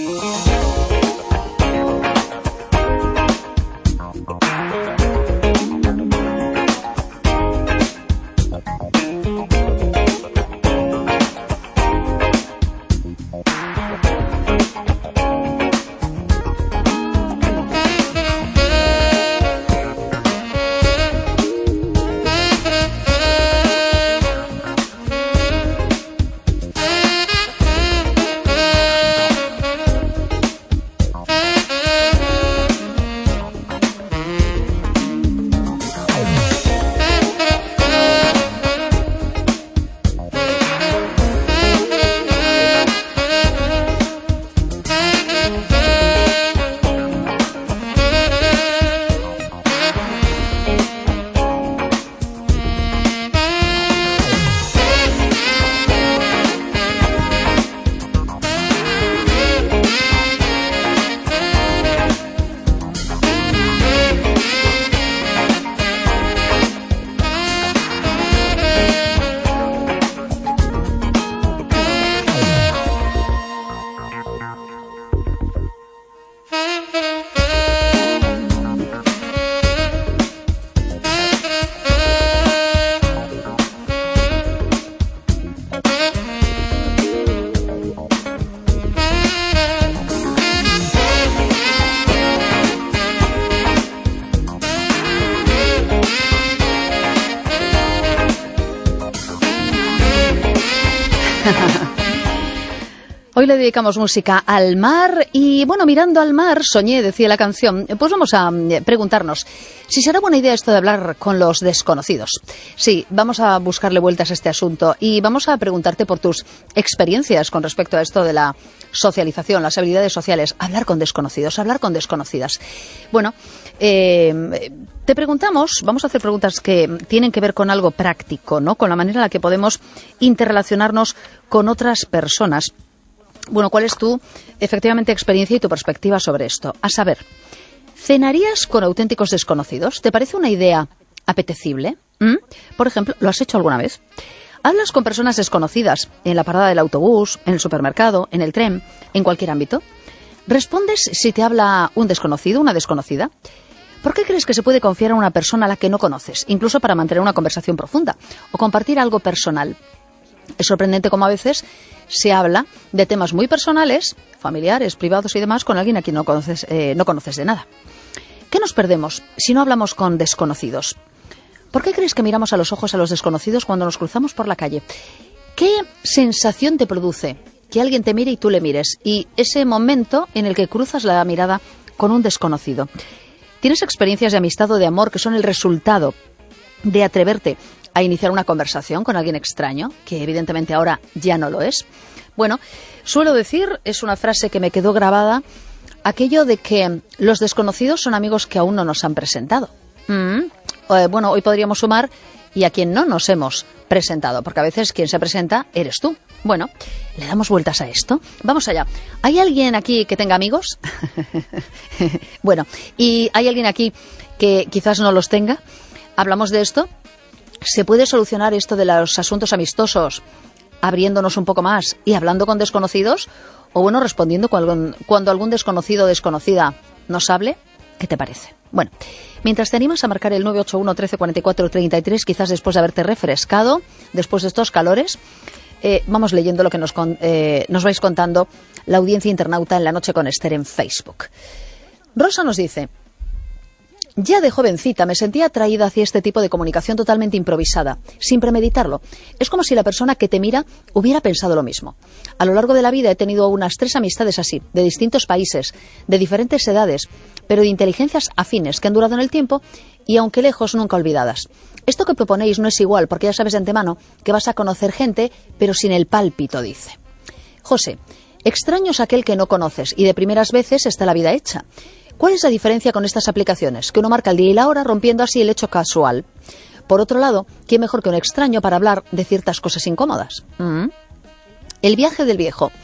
Speaker 3: Hoy le dedicamos música al mar y, bueno, mirando al mar, soñé, decía la canción. Pues vamos a preguntarnos si será buena idea esto de hablar con los desconocidos. Sí, vamos a buscarle vueltas a este asunto y vamos a preguntarte por tus experiencias con respecto a esto de la socialización, las habilidades sociales, hablar con desconocidos, hablar con desconocidas. Bueno, eh, te preguntamos, vamos a hacer preguntas que tienen que ver con algo práctico, ¿no? Con la manera en la que podemos interrelacionarnos con otras personas. Bueno, ¿cuál es tu, efectivamente, experiencia y tu perspectiva sobre esto? A saber, ¿cenarías con auténticos desconocidos? ¿Te parece una idea apetecible? ¿Mm? Por ejemplo, ¿lo has hecho alguna vez? ¿Hablas con personas desconocidas en la parada del autobús, en el supermercado, en el tren, en cualquier ámbito? ¿Respondes si te habla un desconocido, una desconocida? ¿Por qué crees que se puede confiar en una persona a la que no conoces, incluso para mantener una conversación profunda o compartir algo personal? Es sorprendente cómo a veces se habla de temas muy personales, familiares, privados y demás, con alguien a quien no conoces, eh, no conoces de nada. ¿Qué nos perdemos si no hablamos con desconocidos? ¿Por qué crees que miramos a los ojos a los desconocidos cuando nos cruzamos por la calle? ¿Qué sensación te produce que alguien te mire y tú le mires? Y ese momento en el que cruzas la mirada con un desconocido. ¿Tienes experiencias de amistad o de amor que son el resultado de atreverte a iniciar una conversación con alguien extraño, que evidentemente ahora ya no lo es? Bueno, suelo decir, es una frase que me quedó grabada, aquello de que los desconocidos son amigos que aún no nos han presentado. Mm, eh, bueno, hoy podríamos sumar y a quien no nos hemos presentado, porque a veces quien se presenta eres tú. Bueno, ¿le damos vueltas a esto? Vamos allá. ¿Hay alguien aquí que tenga amigos? Bueno, ¿y hay alguien aquí que quizás no los tenga? ¿Hablamos de esto? ¿Se puede solucionar esto de los asuntos amistosos abriéndonos un poco más y hablando con desconocidos? O bueno, respondiendo cuando, cuando algún desconocido o desconocida nos hable. ¿Qué te parece? Bueno, mientras te animas a marcar el nueve ocho uno, trece, cuarenta y cuatro, treinta y tres, quizás después de haberte refrescado, después de estos calores, eh, vamos leyendo lo que nos, con, eh, nos vais contando la audiencia internauta en La Noche con Esther en Facebook. Rosa nos dice: ya de jovencita me sentía atraída hacia este tipo de comunicación totalmente improvisada, sin premeditarlo. Es como si la persona que te mira hubiera pensado lo mismo. A lo largo de la vida he tenido unas tres amistades así, de distintos países, de diferentes edades, pero de inteligencias afines que han durado en el tiempo y, aunque lejos, nunca olvidadas. Esto que proponéis no es igual, porque ya sabes de antemano que vas a conocer gente, pero sin el pálpito, dice. José: extraño es aquel que no conoces y de primeras veces está la vida hecha. ¿Cuál es la diferencia con estas aplicaciones? Que uno marca el día y la hora, rompiendo así el hecho casual. Por otro lado, ¿quién mejor que un extraño para hablar de ciertas cosas incómodas? ¿Mm? El viaje del viejo.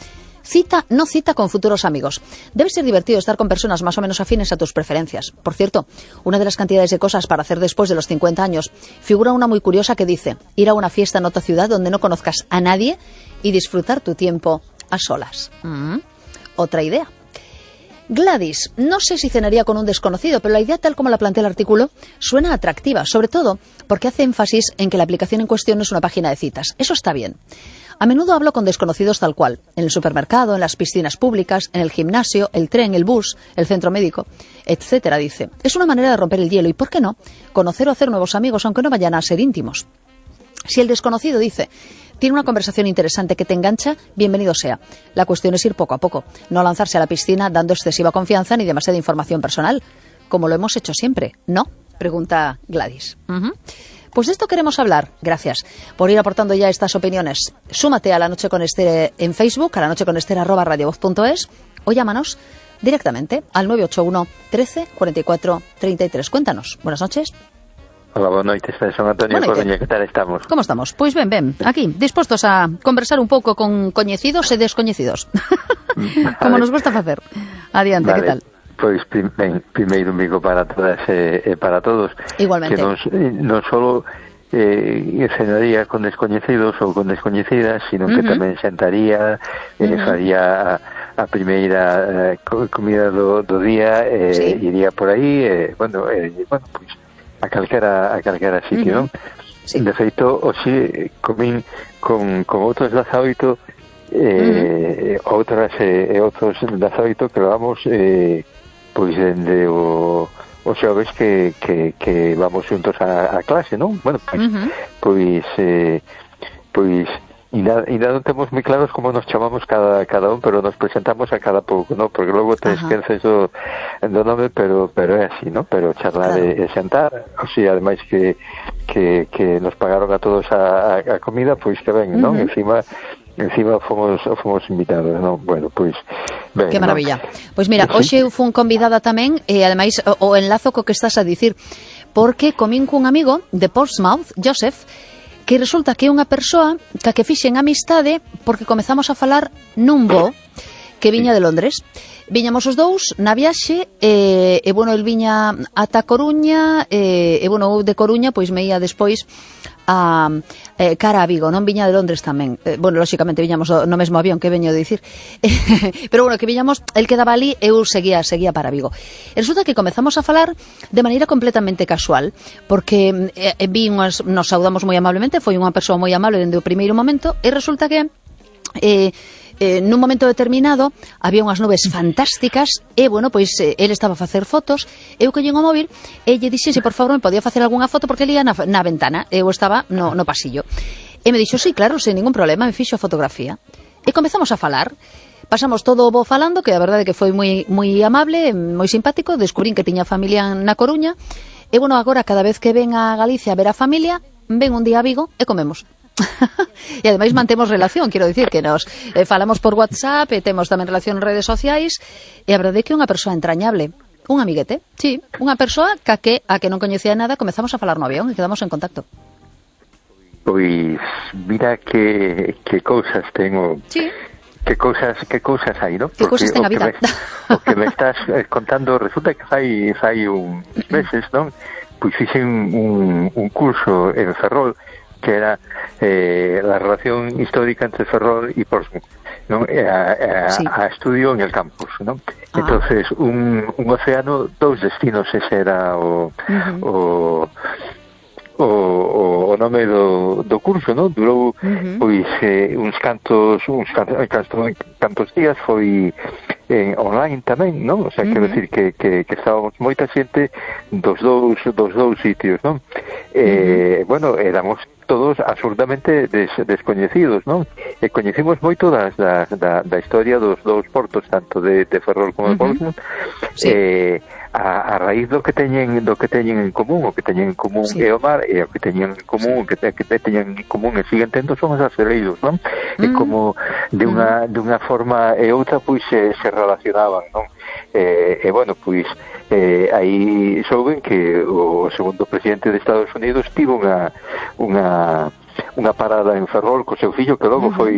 Speaker 3: Cita, no cita con futuros amigos. Debe ser divertido estar con personas más o menos afines a tus preferencias. Por cierto, una de las cantidades de cosas para hacer después de los cincuenta años figura una muy curiosa que dice: ir a una fiesta en otra ciudad donde no conozcas a nadie y disfrutar tu tiempo a solas. Mm, otra idea. Gladys, no sé si cenaría con un desconocido, pero la idea tal como la plantea el artículo suena atractiva, sobre todo porque hace énfasis en que la aplicación en cuestión no es una página de citas. Eso está bien. A menudo hablo con desconocidos tal cual, en el supermercado, en las piscinas públicas, en el gimnasio, el tren, el bus, el centro médico, etcétera, dice. Es una manera de romper el hielo y, ¿por qué no?, conocer o hacer nuevos amigos, aunque no vayan a ser íntimos. Si el desconocido dice: tiene una conversación interesante que te engancha, bienvenido sea. La cuestión es ir poco a poco, no lanzarse a la piscina dando excesiva confianza ni demasiada información personal, como lo hemos hecho siempre, ¿no?, pregunta Gladys. Uh-huh. Pues de esto queremos hablar. Gracias por ir aportando ya estas opiniones. Súmate a La Noche con Ester en Facebook, a la noche con ester arroba radiovoz punto es, o llámanos directamente al nueve ocho uno, trece, cuarenta y cuatro, treinta y tres. Cuéntanos. Buenas noches.
Speaker 8: Hola, buenas noches, Son Antonio Coruña, ¿qué tal estamos?
Speaker 3: ¿Cómo estamos? Pues ben, ben, aquí, dispuestos a conversar un pouco con coñecidos e descoñecidos. Como vale. Nos gusta facer. Adiante, vale. Que tal?
Speaker 8: Pois, prim, ben, primeiro un bico para todas e eh, para todos.
Speaker 3: Igualmente.
Speaker 8: Que non, non solo eh, cenaría con descoñecidos ou con descoñecidas, sino que uh-huh. tamén sentaría, eh, uh-huh. faría a, a primeira eh, comida do, do día, eh, sí. iría por aí, eh, bueno, eh, bueno, pois, a calquera, a calquera sitio, uh-huh. non? Sí. De feito, hoxe comín con, con outros dezaoito eh, uh-huh. outras e eh, outros dezaoito que vamos eh, pois dende o, o xoves que, que, que vamos juntos a, a clase, non? Bueno, pois, uh-huh. pois eh, pois ainda, ainda non temos moi claros como nos chamamos cada, cada un, pero nos presentamos a cada pouco, non? Porque logo te esqueces do, do nome, pero pero é así, non? Pero charlar claro. e, e sentar, o sea, ademais que, que, que nos pagaron a todos a, a, a comida, pois que ven, non? Uh-huh. Encima encima fomos, fomos invitados, non? Bueno, pois ben,
Speaker 3: que maravilla. ¿No? Pois mira, hoxe eu fun convidada tamén, e ademais o, o enlazo co que estás a dicir, porque comín cun amigo de Portsmouth, Joseph, que resulta que é unha persoa ca que fixen amistade porque comezamos a falar nun voo que viña de Londres. Viñamos os dous na viaxe e, e bueno, el viña ata Coruña e, e bueno, eu de Coruña pois me ia despois a eh, cara a Vigo, non viña de Londres tamén. Eh, bueno, lóxicamente viñamos no mesmo avión, que veño de dicir. Pero bueno, que viñamos, el quedaba ali, eu seguía, seguía para Vigo. E resulta que comezamos a falar de maneira completamente casual, porque eh, vi unhas, nos saudamos moi amablemente, foi unha persoa moi amable dende o primeiro momento, e resulta que eh, eh, nun momento determinado había unhas nubes fantásticas e, bueno, pois eh, ele estaba a facer fotos, eu collín o móvil e lle dixen se por favor me podía facer algunha foto porque ele ia na, na ventana, eu estaba no, no pasillo e me dixo, sí, claro, sen ningún problema, me fixo a fotografía e comezamos a falar. Pasamos todo o bo falando, que a verdade que foi moi moi amable, moi simpático, descubrín que tiña familia na Coruña e, bueno, agora cada vez que ven a Galicia a ver a familia, ven un día a Vigo e comemos. E ademais mantemos relación, quero dicir que nos eh, falamos por WhatsApp e temos tamén relación en redes sociais e a verdade é que é unha persoa entrañable, un amiguete, sí, unha persoa que a que, a que non coñecía nada comezamos a falar no avión e quedamos en contacto.
Speaker 8: Pois mira que, que cousas tengo, sí. que cousas que cousas hai, non?
Speaker 3: Que cousas ten a vida.
Speaker 8: Me, o que me estás contando resulta que fai, fai uns meses, non? Pois fixen un, un curso en Ferrol que era eh, la relación histórica entre Ferrol y Portsmouth, ¿no? A, a, sí. a estudio en el campus, ¿no? Ah. Entonces, un, un océano, dos destinos, ese era o, uh-huh. o, o, o nome do, do curso, ¿no? Durou, uh-huh. pois, eh, uns cantos, uns cantos, cantos, cantos días, foi eh, online tamén, non? O sea, uh-huh. quero decir que, que, que estábamos moita xente dos dous, dos dous sitios, non? Eh, uh-huh. Bueno, éramos todos absolutamente des, descoñecidos, non? E coñecimos moito das, da, da, da historia dos dous portos, tanto de, de Ferrol como de Portsmouth, uh-huh. sí. eh, a, a raíz do que teñen do que teñen en común, o que teñen en común sí. é o mar, e o que teñen en común, sí. o que, te, que teñen en común e siguen tendo son os acereiros, non? Uh-huh. E como de unha, de unha forma e outra, pois, se, se relacionaban, non? Eh, e, bueno, pois, eh, aí souben que o segundo presidente de Estados Unidos tivo unha unha unha parada en Ferrol co seu fillo, que logo uh -huh. foi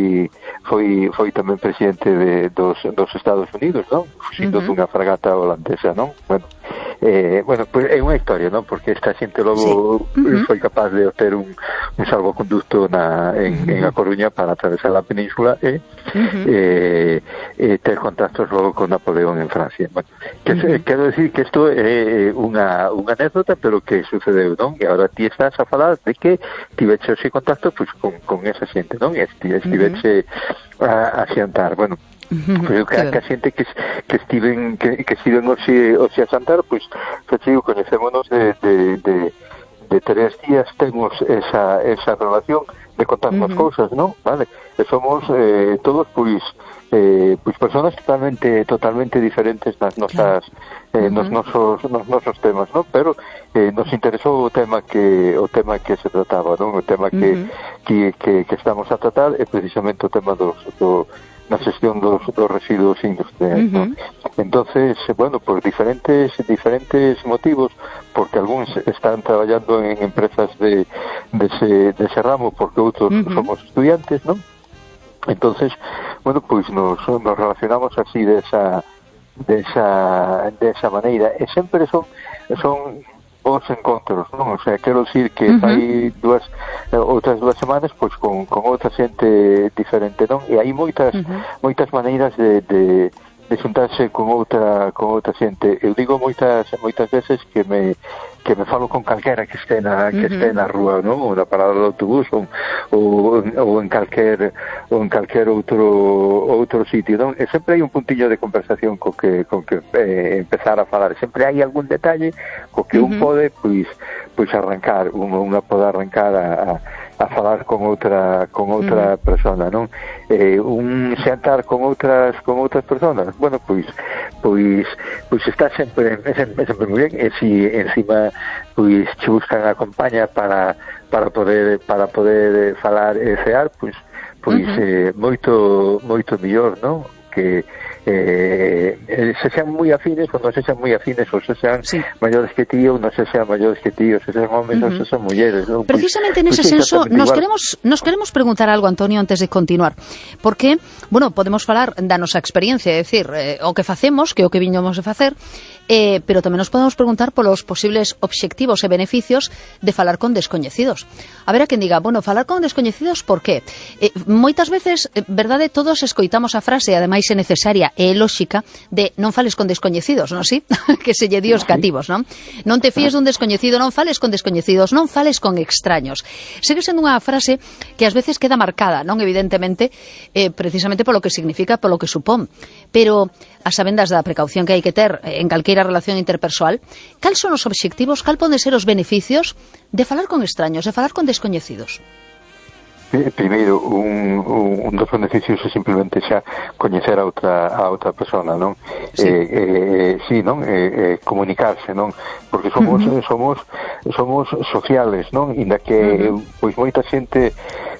Speaker 8: foi foi tamén presidente de, dos, dos Estados Unidos, non? Fuxindo uh -huh. dunha fragata holandesa, non? Bueno, eh, bueno, pues é unha historia, non? Porque esta xente logo sí. uh -huh. foi capaz de obter un, un salvoconducto na, en, uh -huh. en A Coruña para atravesar a península e uh -huh. eh, eh, ter contactos logo con Napoleón en Francia. Bueno, que, uh -huh. quero decir que isto é unha, unha anécdota, pero que sucedeu, non? E agora ti estás a falar de que tiveche ese contacto pues, con, con esa xente, non? E estiveche uh -huh. a, a xantar, bueno, Uh-huh. Pero que, que a xente que, que estiven que, que estiven hoxe, hoxe a xantar, pois, pues, digo, conhecémonos de, de, de, de tres días, temos esa, esa relación de contarnos uh-huh. cousas, non? Vale? E somos eh, todos, pois, eh, pois personas totalmente totalmente diferentes nas nosas eh, uh-huh. nos nosos nos nosos temas, non? Pero eh, nos interesou o tema que o tema que se trataba, non? O tema que, uh-huh. que, que, que estamos a tratar é precisamente o tema dos do na xestión dos, dos residuos industriais, uh-huh. ¿no? Entonces, bueno, por diferentes diferentes motivos, porque algúns están traballando en empresas de, de, ese, de ese ramo, porque outros uh-huh. somos estudiantes, ¿no? Entonces, bueno, pues nos, nos relacionamos así de esa de esa de esa maneira, e sempre son son os encontros, non? O sea, quero dicir que uh-huh. hai dúas outras dúas semanas pois con, con outra xente diferente, non? E hai moitas uh-huh. moitas maneiras de, de, de xuntarse con outra con outra xente. Eu digo moitas moitas veces que me que me falo con calquera que este na que uh-huh. este na rúa, non? Ou na parada do autobús ou, ou, ou en calquer ou en calquer outro outro sitio, non? E sempre hai un puntillo de conversación co que con que eh, empezar a falar. Sempre hai algún detalle co que uh-huh. un pode pois pois arrancar, un, unha pode arrancar a, a a falar con outra con outra uh-huh. persona, non? Eh, un xantar con outras con outras personas, bueno, pois pois pois está sempre sempre, sempre moi ben, e si encima pois che buscan a compañía para para poder para poder falar e cear, pois pois uh-huh. eh, moito moito mellor, non? Que eh, se sean moi afines ou non se sean moi afines, ou se sean sí. maiores que ti ou non se sean maiores que ti, ou se sean homes uh-huh. ou se sean mulleres, non?
Speaker 3: Precisamente
Speaker 8: pues,
Speaker 3: nese
Speaker 8: pues,
Speaker 3: senso nos
Speaker 8: igual.
Speaker 3: queremos nos queremos preguntar algo, Antonio, antes de continuar, porque, bueno, podemos falar da nosa experiencia, é dicir, eh, o que facemos, que o que viñamos a facer, eh, pero tamén nos podemos preguntar polos posibles obxectivos e beneficios de falar con descoñecidos. A ver a quen diga, bueno, falar con descoñecidos, por qué? Eh, moitas veces, eh, verdade, todos escoitamos a frase, ademais é necesaria e lóxica, de non fales con descoñecidos, non si? Que se lle di os cativos, non? Non te fíes dun descoñecido, non fales con descoñecidos, non fales con extraños. Segue sendo unha frase que ás veces queda marcada, non? Evidentemente, eh, precisamente polo que significa, polo que supón. Pero, as sabendas da precaución que hai que ter en calqueira relación interpersoal, cal son os obxectivos, cal poden ser os beneficios de falar con extraños, de falar con descoñecidos?
Speaker 8: Primeiro, un, un, un dos beneficios é simplemente xa coñecer a outra a outra persona, non? Sí, eh, eh, sí, non? Eh, eh, comunicarse, non? Porque somos uh-huh. somos somos sociales, non? Inda que uh-huh. pois moita xente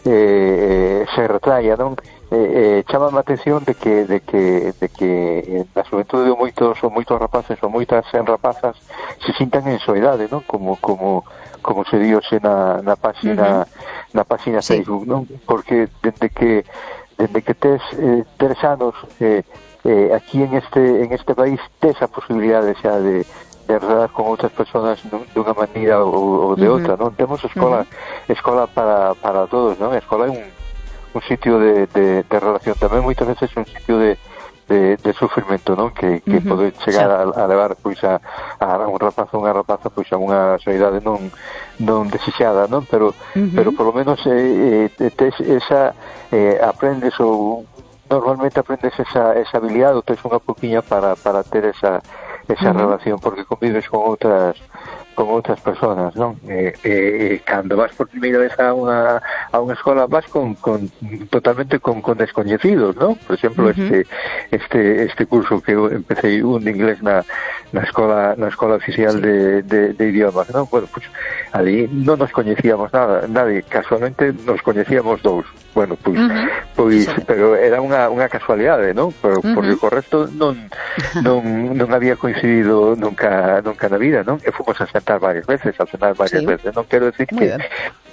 Speaker 8: eh, se retraia, non? Eh, eh, chama a atención de que de que de que na xuventude moitos ou moitos rapaces ou moitas rapazas se sintan en soidade, non? Como como como se diose na na páxina uh-huh. na páxina sí. Facebook, non? Porque desde que desde que tes eh, tres anos eh, eh, aquí en este en este país tes a posibilidade xa de de enredar con outras persoas dunha maneira ou, ou de uh-huh. outra, non? Temos escola uh-huh. escola para para todos, non? A escola é un un sitio de, de, de relación, tamén moitas veces un sitio de, de, de sufrimento, non? Que, que uh-huh. pode chegar a, a levar pois a, a un rapaz ou unha rapaza pois a unha soidade non non desexada, non? Pero uh-huh. pero polo menos eh, eh, tes esa eh, aprendes ou normalmente aprendes esa esa habilidade ou tes unha poquinha para para ter esa esa uh-huh. relación, porque convives con outras con outras persoas, non? Eh, eh, cando vas por primeira vez a unha a unha escola vas con, con totalmente con, con descoñecidos, non? Por exemplo, uh-huh. este este este curso que eu empecé un de inglés na na escola na escola oficial sí. de, de de idiomas, non? Bueno, pues ali non nos coñecíamos nada, nadie, casualmente nos coñecíamos dous. Bueno, pois uh-huh. pois sí. pero era unha unha casualidade, non? Pero, uh-huh. porque o resto non non non había coincidido nunca nunca na vida, non? E fomos a sentar varias veces, al cenar varias sí. veces, non quero decir que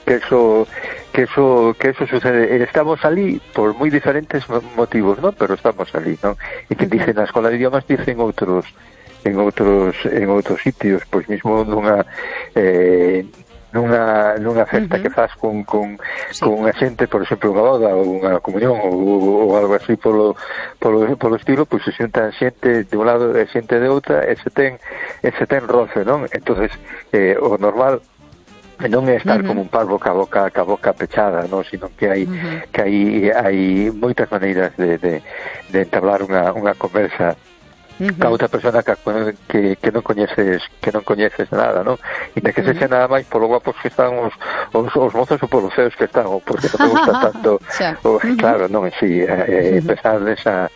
Speaker 8: que eso que eso que eso sucede. Estamos ali por moi diferentes motivos, ¿no? Pero estamos ali, ¿no? E que dicen na escola de idiomas, dicen outros en outros en outros sitios, pois mismo nunha eh, nunha nunha festa uh-huh. que faz con con sí. con unha xente, por exemplo, unha boda ou unha comunión ou, ou algo así polo polo polo estilo, pois se xuntan xente de un lado e xente de outra, e se ten e se ten roce, non? Entonces, eh, o normal non é estar uh-huh. como un parvo ca boca ca boca pechada, non, sino que hai uh-huh. que hai hai moitas maneiras de de de entablar unha unha conversa Uh-huh. ca outra persona que, que, que non coñeces que non coñeces nada, non? E de que se uh-huh. xa nada máis polo guapos que están os, os, os mozos ou polos feos que están, ou porque non me gusta tanto o, uh-huh. claro, non, sí, eh, uh-huh. empezar desa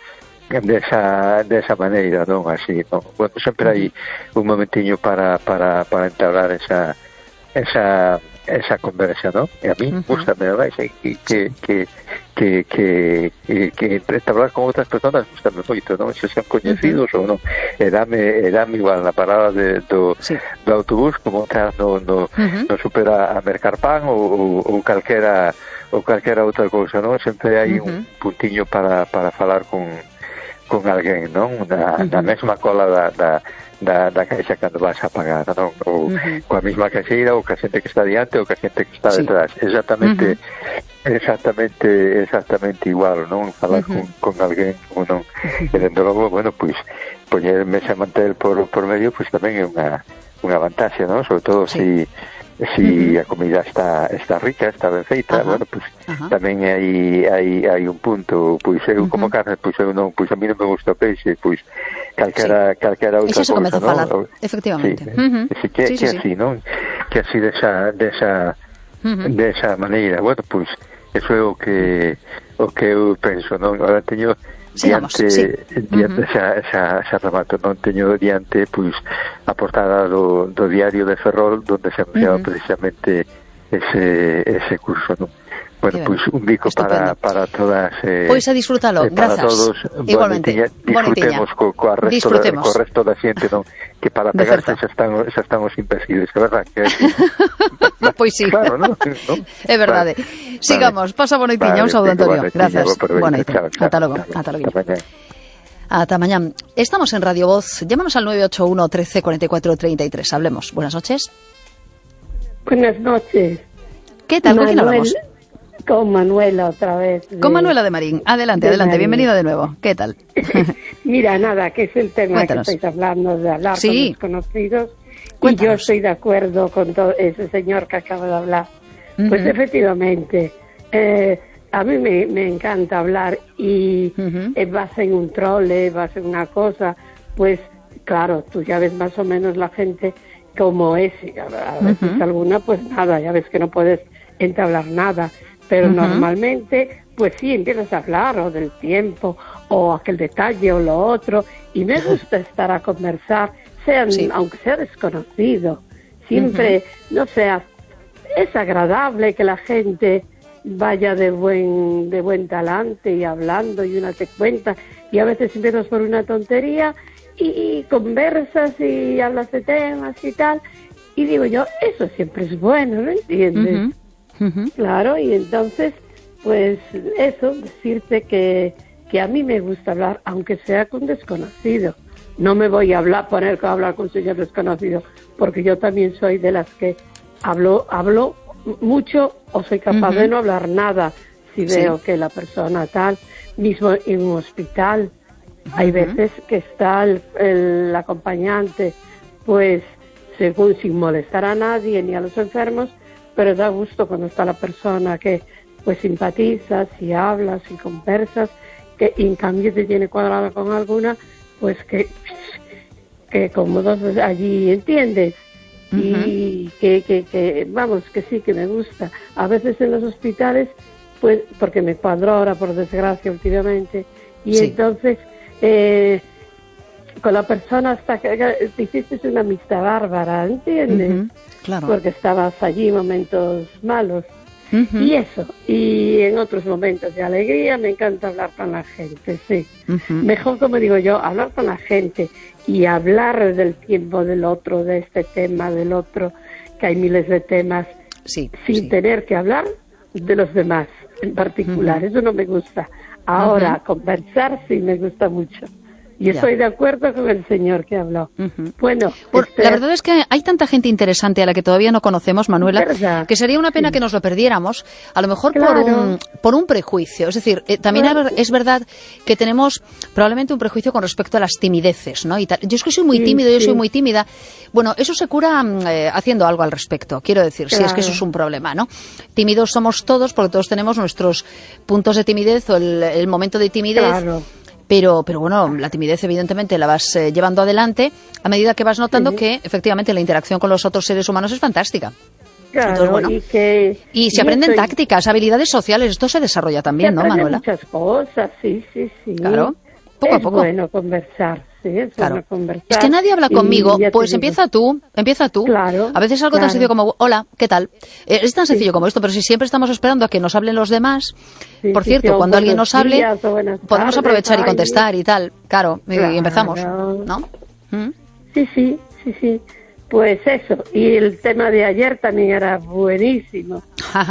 Speaker 8: desa desa maneira, non, así, non? Bueno, sempre hai un momentiño para para para entablar esa esa esa conversa, ¿no? E a mí uh-huh. gustame, ¿verdad? Que que que que que que que entablar con outras persoas gustame moito, non? Se sean coñecidos uh-huh. ou non. E dame, e dame igual na parada de, do, sí. do autobús, como entrar no, no, uh-huh. no supera a mercar pan ou, ou, ou calquera ou calquera outra cousa, non? Sempre hai uh-huh. un puntiño para, para falar con con alguén, non? Na, uh-huh. na mesma cola da, da Da, da caixa cando vas a pagar, non? Ou uh-huh. coa mesma caixeira, ou ca xente que está diante, ou ca xente que está sí. detrás. Exactamente, uh-huh. exactamente, exactamente igual, non? Falar uh-huh. con, con alguén ou non. Uh-huh. E dentro logo, bueno, pois, pues, poñer mesa mantel por, por medio, pois pues, tamén é unha, unha vantaxe, non? Sobre todo sí. si si uh-huh. a comida está está rica, está ben feita, uh-huh. bueno, pois pues, uh-huh. tamén hai hai hai un punto, pois eu uh-huh. como carne, pois eu non, pois a mí non me gusta o peixe, pois calquera sí. calquera outra
Speaker 3: cousa,
Speaker 8: ¿no?
Speaker 3: Falar, efectivamente.
Speaker 8: Sí, uh-huh. sí, que,
Speaker 3: sí,
Speaker 8: que
Speaker 3: sí,
Speaker 8: así,
Speaker 3: sí.
Speaker 8: non? Que así desa desa uh-huh. desa maneira, bueno, pois eso é o que o que eu penso, non? Ahora teño
Speaker 3: Sigamos,
Speaker 8: diante,
Speaker 3: sí.
Speaker 8: diante
Speaker 3: uh-huh.
Speaker 8: xa, xa, xa remato, non teño diante pois a portada do, do diario de Ferrol donde se anunciaba uh-huh. precisamente ese, ese curso, non? Bueno, pois pues, un bico para, para todas eh,
Speaker 3: pois a disfrútalo,
Speaker 8: eh, para
Speaker 3: grazas.
Speaker 8: Todos,
Speaker 3: igualmente,
Speaker 8: bueno, disfrutemos co, coa resto da, co resto da xente, non? Que para pegarse xa están, xa están os imbéciles, é verdad que hai que...
Speaker 3: Pois sí.
Speaker 8: Claro, ¿no? ¿no?
Speaker 3: É verdade. Vale. Sigamos, pasa bonoitiña, vale, un saúdo, Antonio. Grazas. Bonoite. Ata logo. Ata logo. Ata mañá. Estamos en Radio Voz. Llámanos al nueve ocho uno, trece, cuarenta y cuatro, treinta y tres. Hablemos. Buenas noches.
Speaker 9: Buenas noches.
Speaker 3: ¿Qué tal? ¿Con quién hablamos?
Speaker 9: Con Manuela otra vez. De...
Speaker 3: Con Manuela de Marín. Adelante, de adelante. Marín. Bienvenida de nuevo. ¿Qué tal?
Speaker 9: Mira, nada, que es el tema Cuéntanos. Que estáis hablando de hablar sí. con desconocidos. Cuéntanos. Y yo estoy de acuerdo con todo ese señor que acaba de hablar. Uh-huh. Pues efectivamente, eh, a mí me, me encanta hablar y uh-huh. eh, vas en un trole, vas en una cosa, pues claro, tú ya ves más o menos la gente como es. A, a veces uh-huh. alguna, pues nada, ya ves que no puedes entablar nada. Pero uh-huh. normalmente, pues sí, empiezas a hablar o del tiempo, o aquel detalle o lo otro, y me gusta estar a conversar, sean, sí. aunque sea desconocido, siempre, uh-huh. no sé, es agradable que la gente vaya de buen de buen talante y hablando y una te cuenta, y a veces empiezas por una tontería y, y conversas y hablas de temas y tal, y digo yo, eso siempre es bueno, ¿no entiendes? Uh-huh. Uh-huh. Claro, y entonces, pues eso, decirte que, que a mí me gusta hablar, aunque sea con desconocido. No me voy a hablar, poner a hablar con un señor desconocido, porque yo también soy de las que hablo, hablo mucho o soy capaz uh-huh. de no hablar nada si veo sí. que la persona tal, mismo en un hospital, uh-huh. hay veces que está el, el acompañante, pues según sin molestar a nadie ni a los enfermos, pero da gusto cuando está la persona que pues simpatizas y hablas y conversas, que en cambio te tiene cuadrada con alguna, pues que, que como dos allí, ¿entiendes? Uh-huh. Y que, que, que, vamos, que sí, que me gusta. A veces en los hospitales, pues, porque me cuadró ahora por desgracia últimamente, y sí. entonces, eh, con la persona hasta que te hiciste una amistad bárbara, ¿entiendes? Uh-huh. Claro. Porque estabas allí en momentos malos. Uh-huh. Y eso, y en otros momentos de alegría me encanta hablar con la gente, sí. Uh-huh. Mejor, como digo yo, hablar con la gente y hablar del tiempo del otro, de este tema, del otro, que hay miles de temas
Speaker 3: sí,
Speaker 9: sin
Speaker 3: sí.
Speaker 9: tener que hablar de los demás en particular. Uh-huh. Eso no me gusta. Ahora, uh-huh. conversar sí me gusta mucho. Y ya. Estoy de acuerdo con el señor que habló. Uh-huh. Bueno,
Speaker 3: Por, este... la verdad es que hay tanta gente interesante a la que todavía no conocemos, Manuela,
Speaker 9: ¿verdad?
Speaker 3: Que sería una pena sí. que nos lo perdiéramos, a lo mejor
Speaker 9: claro.
Speaker 3: por, un, por un prejuicio. Es decir, eh, también claro. es verdad que tenemos probablemente un prejuicio con respecto a las timideces, ¿no? Y tal. Yo es que soy muy sí, tímido, sí. yo soy muy tímida. Bueno, eso se cura eh, haciendo algo al respecto, quiero decir, claro. si es que eso es un problema, ¿no? Tímidos somos todos porque todos tenemos nuestros puntos de timidez o el, el momento de timidez.
Speaker 9: Claro.
Speaker 3: Pero, pero bueno, la timidez evidentemente la vas eh, llevando adelante a medida que vas notando sí. que efectivamente la interacción con los otros seres humanos es fantástica.
Speaker 9: Claro,
Speaker 3: Entonces, bueno,
Speaker 9: y, que,
Speaker 3: y se y aprenden estoy... tácticas, habilidades sociales, esto se desarrolla también, ¿no, Manuela?
Speaker 9: Muchas cosas, sí, sí, sí.
Speaker 3: Claro, poco
Speaker 9: es
Speaker 3: a poco.
Speaker 9: Es bueno conversar, sí, es
Speaker 3: claro.
Speaker 9: bueno conversar.
Speaker 3: Es que nadie habla conmigo, pues empieza tú, empieza tú.
Speaker 9: Claro.
Speaker 3: A veces algo
Speaker 9: claro.
Speaker 3: tan sencillo como, hola, ¿qué tal? Eh, es tan sencillo sí. como esto, pero si siempre estamos esperando a que nos hablen los demás, sí, por cierto, sí, cuando alguien nos hable, días, podemos tardes, aprovechar ay, y contestar y tal, claro, claro. y empezamos, ¿no?
Speaker 9: ¿Mm? Sí, sí, sí, sí. Pues eso, y el tema de ayer también era buenísimo,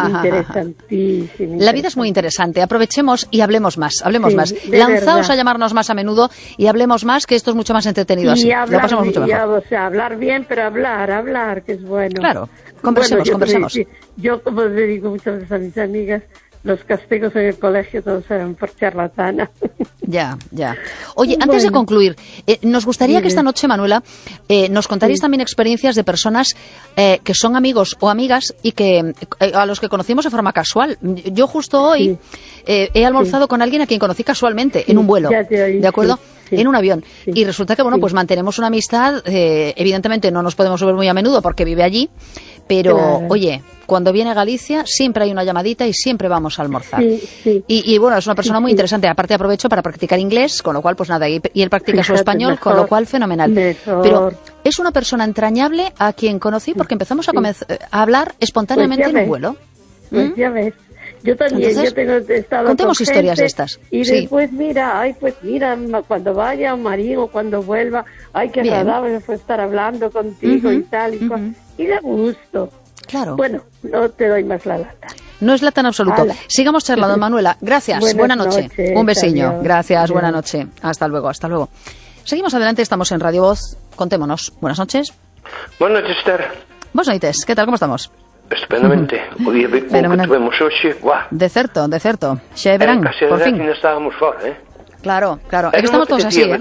Speaker 9: interesantísimo.
Speaker 3: La vida es muy interesante, aprovechemos y hablemos más, hablemos
Speaker 9: sí,
Speaker 3: más. Lanzaos
Speaker 9: verdad.
Speaker 3: a llamarnos más a menudo y hablemos más, que esto es mucho más entretenido así.
Speaker 9: Y hablar,
Speaker 3: lo pasamos mucho mejor.
Speaker 9: Ya, o sea, hablar bien, pero hablar, hablar, que es bueno.
Speaker 3: Claro, conversemos,
Speaker 9: bueno, yo,
Speaker 3: conversemos.
Speaker 9: Sí, yo, como le digo muchas veces a mis amigas, los castigos en el colegio todos eran por charlatana.
Speaker 3: Ya, ya. Oye, antes bueno. de concluir, eh, nos gustaría sí. que esta noche, Manuela, eh, nos contarais sí. también experiencias de personas eh, que son amigos o amigas y que eh, a los que conocimos de forma casual. Yo justo hoy sí. eh, he almorzado sí. con alguien a quien conocí casualmente sí. en un vuelo, ¿de acuerdo? Sí. En un avión. Sí. Y resulta que, bueno, sí. pues mantenemos una amistad, eh, evidentemente no nos podemos ver muy a menudo porque vive allí, pero, claro. oye, cuando viene a Galicia siempre hay una llamadita y siempre vamos a almorzar.
Speaker 9: Sí, sí.
Speaker 3: Y, y, bueno, es una persona sí, muy interesante. Aparte aprovecho para practicar inglés, con lo cual, pues nada, y, y él practica Fíjate, su español, mejor, con lo cual, fenomenal.
Speaker 9: Mejor.
Speaker 3: Pero es una persona entrañable a quien conocí porque empezamos a, sí. a hablar espontáneamente
Speaker 9: pues
Speaker 3: en un vuelo.
Speaker 9: Pues ¿Mm? ya ves. Yo también,
Speaker 3: Entonces,
Speaker 9: yo tengo estado
Speaker 3: contemos
Speaker 9: con
Speaker 3: historias
Speaker 9: gente,
Speaker 3: de estas.
Speaker 9: Y
Speaker 3: sí.
Speaker 9: después, mira, ay, pues mira, cuando vaya un marido, cuando vuelva, ay, qué Bien. agradable fue estar hablando contigo uh-huh, y tal, y, uh-huh. y da gusto.
Speaker 3: Claro.
Speaker 9: Bueno, no te doy más la lata.
Speaker 3: No es lata en absoluto. Ala. Sigamos charlando, Manuela. Gracias,
Speaker 9: Buenas
Speaker 3: buena noche.
Speaker 9: noches,
Speaker 3: un besiño.
Speaker 9: adiós,
Speaker 3: Gracias,
Speaker 9: adiós.
Speaker 3: buena noche. Hasta luego, hasta luego. Seguimos adelante, estamos en Radio Voz. Contémonos. Buenas noches.
Speaker 10: Buenas noches, Esther.
Speaker 3: Buenas noches, ¿qué tal, cómo estamos?
Speaker 10: Estupendamente. O día que tuvemos hoxe, guau.
Speaker 3: De certo, de certo. Xa é verán, por fin.
Speaker 10: Casi estábamos fora, eh?
Speaker 3: Claro, claro. É que estamos todos así, eh?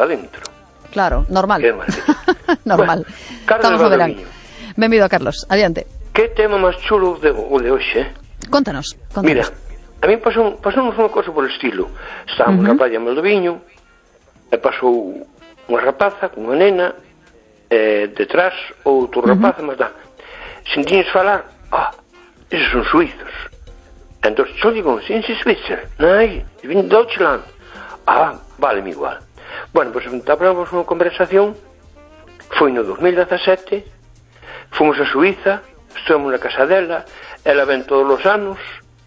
Speaker 3: Claro, normal. normal.
Speaker 10: Carlos
Speaker 3: estamos no verán. Benvido, Carlos. Adiante.
Speaker 10: Que tema máis chulo de, o de hoxe, eh?
Speaker 3: Contanos, contanos.
Speaker 10: Mira, a mí pasou, pasounos unha cosa por el estilo. Estábamos uh-huh. na playa Maldoviño, e pasou unha rapaza con unha nena, eh, detrás outro rapaza, uh-huh. mas dá. Sentiñes falar, ah, esos son suizos. Entón, yo digo, sin si Switzerland, nein, ich bin Deutschland. Ah, vale, mi igual. Bueno, pues entablamos unha conversación, foi no dos mil dezasete, fomos a Suiza, estuvemos na casa dela, ela ven todos os anos,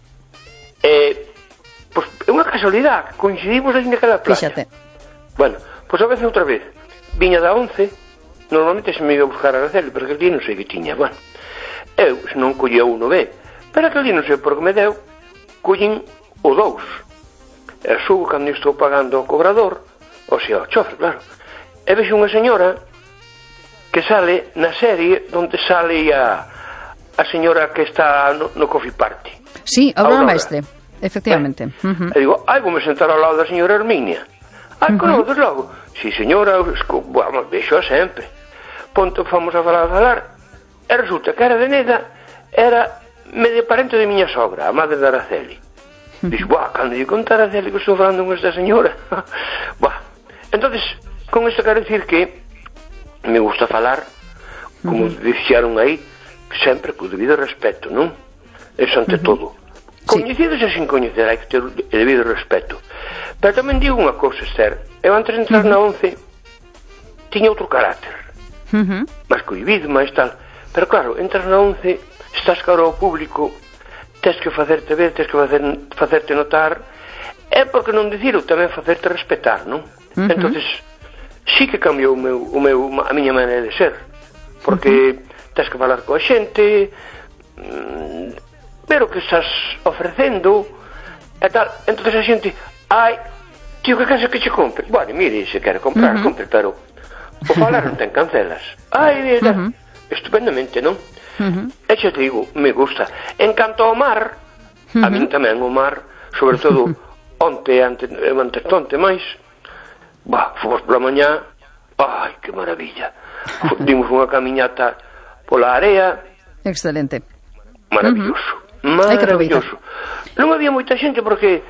Speaker 10: e, pues, é unha casualidade, coincidimos aí naquela playa.
Speaker 3: Fíxate.
Speaker 10: Bueno, pues a veces outra vez, viña da once, normalmente se me iba a buscar a Araceli, porque el día non sei que tiña, bueno. Eu, se non collía uno B, pero aquel día non sei por que me deu, collín o dous. E subo cando estou pagando ao cobrador, ou sea, ao chofer, claro. E vexo unha señora que sale na serie donde sale a, a señora que está no, no Coffee Party.
Speaker 3: Sí, Aurora Maestre, efectivamente.
Speaker 10: Eh? Uh-huh. E digo, ai, vou me sentar ao lado da señora Herminia. Ai, uh-huh. conoces logo? Si, señora, vamos, vexo a sempre. Ponto, fomos a falar, a falar, e resulta que era de Neda, era medio parente de miña sogra, a madre de Araceli. Uh-huh. Dixo, buah, cando lle contar a Araceli que estou falando con esta señora. Buah. Entonces, con isto quero dicir que me gusta falar, como uh-huh. dixeron aí, sempre co debido respeto, non? Eso ante uh-huh. todo. Coñecidos sí. e sin coñecer, hai que ter o debido respeto. Pero tamén digo unha cousa, Esther, eu antes de entrar uh-huh. na once tiña outro carácter, uh-huh. máis cohibido, máis tal. Pero claro, entras na once, estás cara ao público, tens que facerte ver, tens que facer, facerte notar, é porque non dicirlo, tamén facerte respetar, non? Uh-huh. Entonces, sí que cambiou o meu, o meu, a miña maneira de ser, porque uh-huh. tens que falar coa xente, ver o que estás ofrecendo e tal, entonces a xente, ai, tío, que queres que che compre? Bueno, mire, se quere comprar, uh-huh. compre, pero o falar non ten cancelas. Ai, mira, uh-huh. estupendamente, non? Uh-huh. E xa te digo, me gusta. En canto ao mar, uh-huh. a min tamén o mar, sobre todo onte, ante, antes tonte máis, bah, fomos pola mañá, ai, que maravilla. Dimos unha camiñata pola area.
Speaker 3: Excelente.
Speaker 10: Maravilloso. Uh-huh. Maravilloso. Non había moita xente porque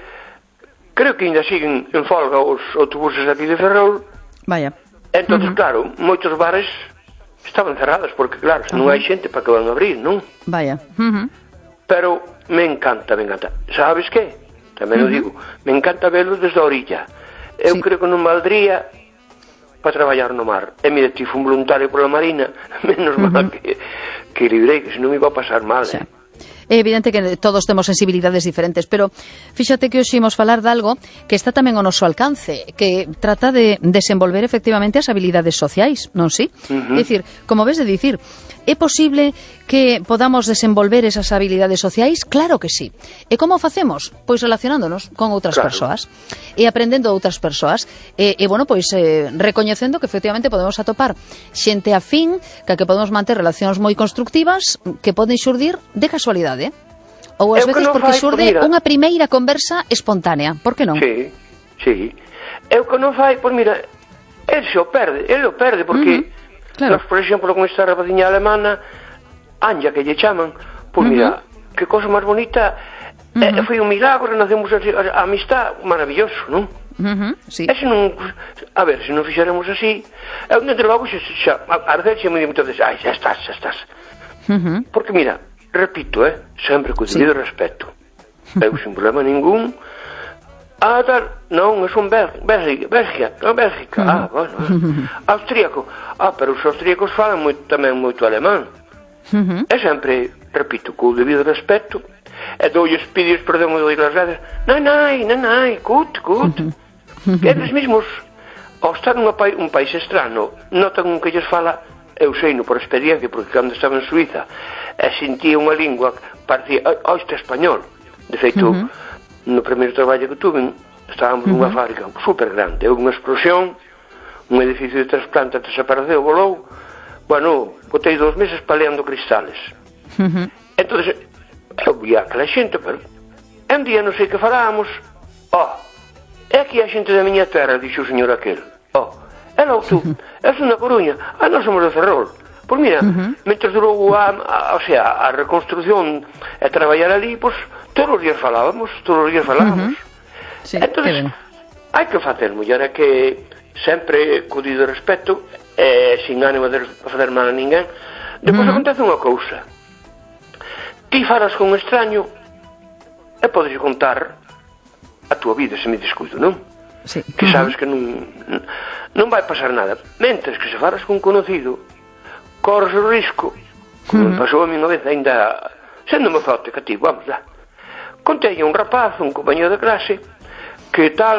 Speaker 10: creo que ainda siguen en folga os autobuses aquí de Ferrol.
Speaker 3: Vaya.
Speaker 10: Entonces,
Speaker 3: uh-huh.
Speaker 10: claro, moitos bares estaban cerrados porque, claro, uh-huh. non hai xente para que van a abrir, non?
Speaker 3: Vaya. Uh-huh.
Speaker 10: Pero me encanta, me encanta. Sabes que? Tamén uh-huh. o digo, me encanta verlos desde a orilla. Eu sí. creo que non valdría para traballar no mar. E mire, ti fui un voluntario pola Marina, menos uh-huh. mal que, que librei, que senón me iba a pasar mal, sí. eh?
Speaker 3: É evidente que todos temos sensibilidades diferentes, pero fíxate que hoxe imos falar de algo que está tamén ao noso alcance, que trata de desenvolver efectivamente as habilidades sociais, non si? Uh-huh. É dicir, como ves de dicir, é posible que podamos desenvolver esas habilidades sociais? Claro que sí. E como facemos? Pois relacionándonos con outras claro. persoas e aprendendo de outras persoas e, e bueno, pois eh, recoñecendo que efectivamente podemos atopar xente afín, que que podemos manter relacións moi constructivas que poden xurdir de casualidade. Ou ás veces porque xurde unha primeira conversa espontánea. Por que non?
Speaker 10: Sí, sí. Eu que non fai, pois mira, el se o perde, el o perde, porque uh-huh. claro. Nos, por exemplo, con esta rapaziña alemana, Anja, que lle chaman, pois uh-huh. mira, que cosa máis bonita, uh-huh. eh, foi un milagro, nacemos a, a amistad, maravilloso, non?
Speaker 3: Uh-huh, sí.
Speaker 10: E se non, a ver, se non fixéramos así, eu dentro logo xa, xa, a veces xa me digo moitas veces, ai, xa estás, xa estás. Uh-huh. Porque mira, repito, eh, sempre co debido sí. respeto. Eu sin problema ningún. Ah, tal, non, é un Bélgica, Bélgica, non Bélgica. Uh-huh. Ah, bueno. Austríaco. Ah, pero os austríacos falan moito, tamén moito alemán. Uh-huh. E sempre, repito, co debido respeto, e doulles pedidos perdón e doulles as veces, nai, nai, nai, nai, cut, cut. Uh-huh. Eles mesmos, ao estar nunha pa un país estrano, notan un que lles fala, eu sei no por experiencia, porque cando estaba en Suiza, e sentía unha lingua, parecía, oh, isto é español. De feito, uh-huh. no primeiro traballo que tuve, estábamos uh-huh. nunha fábrica super grande, houve unha explosión, un edificio de tres plantas desapareceu, volou, bueno, botei dos meses paleando cristales. Uh-huh. Entonces, eu via aquela xente, pero un día non sei que falábamos, oh, é aquí a xente da miña terra, dixo o señor aquel, oh, ela ou tú, é na Coruña, ah, non somos de Ferrol. Pois mira, uh-huh. mentre durou a, a, o sea, a reconstrucción e traballar ali, pois todos os días falábamos, todos os días falábamos. Uh-huh. Sí, entón, hai que facer, muller, é que sempre co debido respeto, e sin ánimo de fazer mal a ninguén. Depois uh-huh. acontece unha cousa. Ti falas con un extraño e podes contar a túa vida se me descuido, non?
Speaker 3: Sí.
Speaker 10: Que sabes uh-huh. que non, non vai pasar nada. Mentres que se falas con un conocido, corres o risco, como uh-huh. me pasou a mí unha vez, ainda sendo me fote que ti, vamos lá. Contei a un rapaz, un compañero de clase, que tal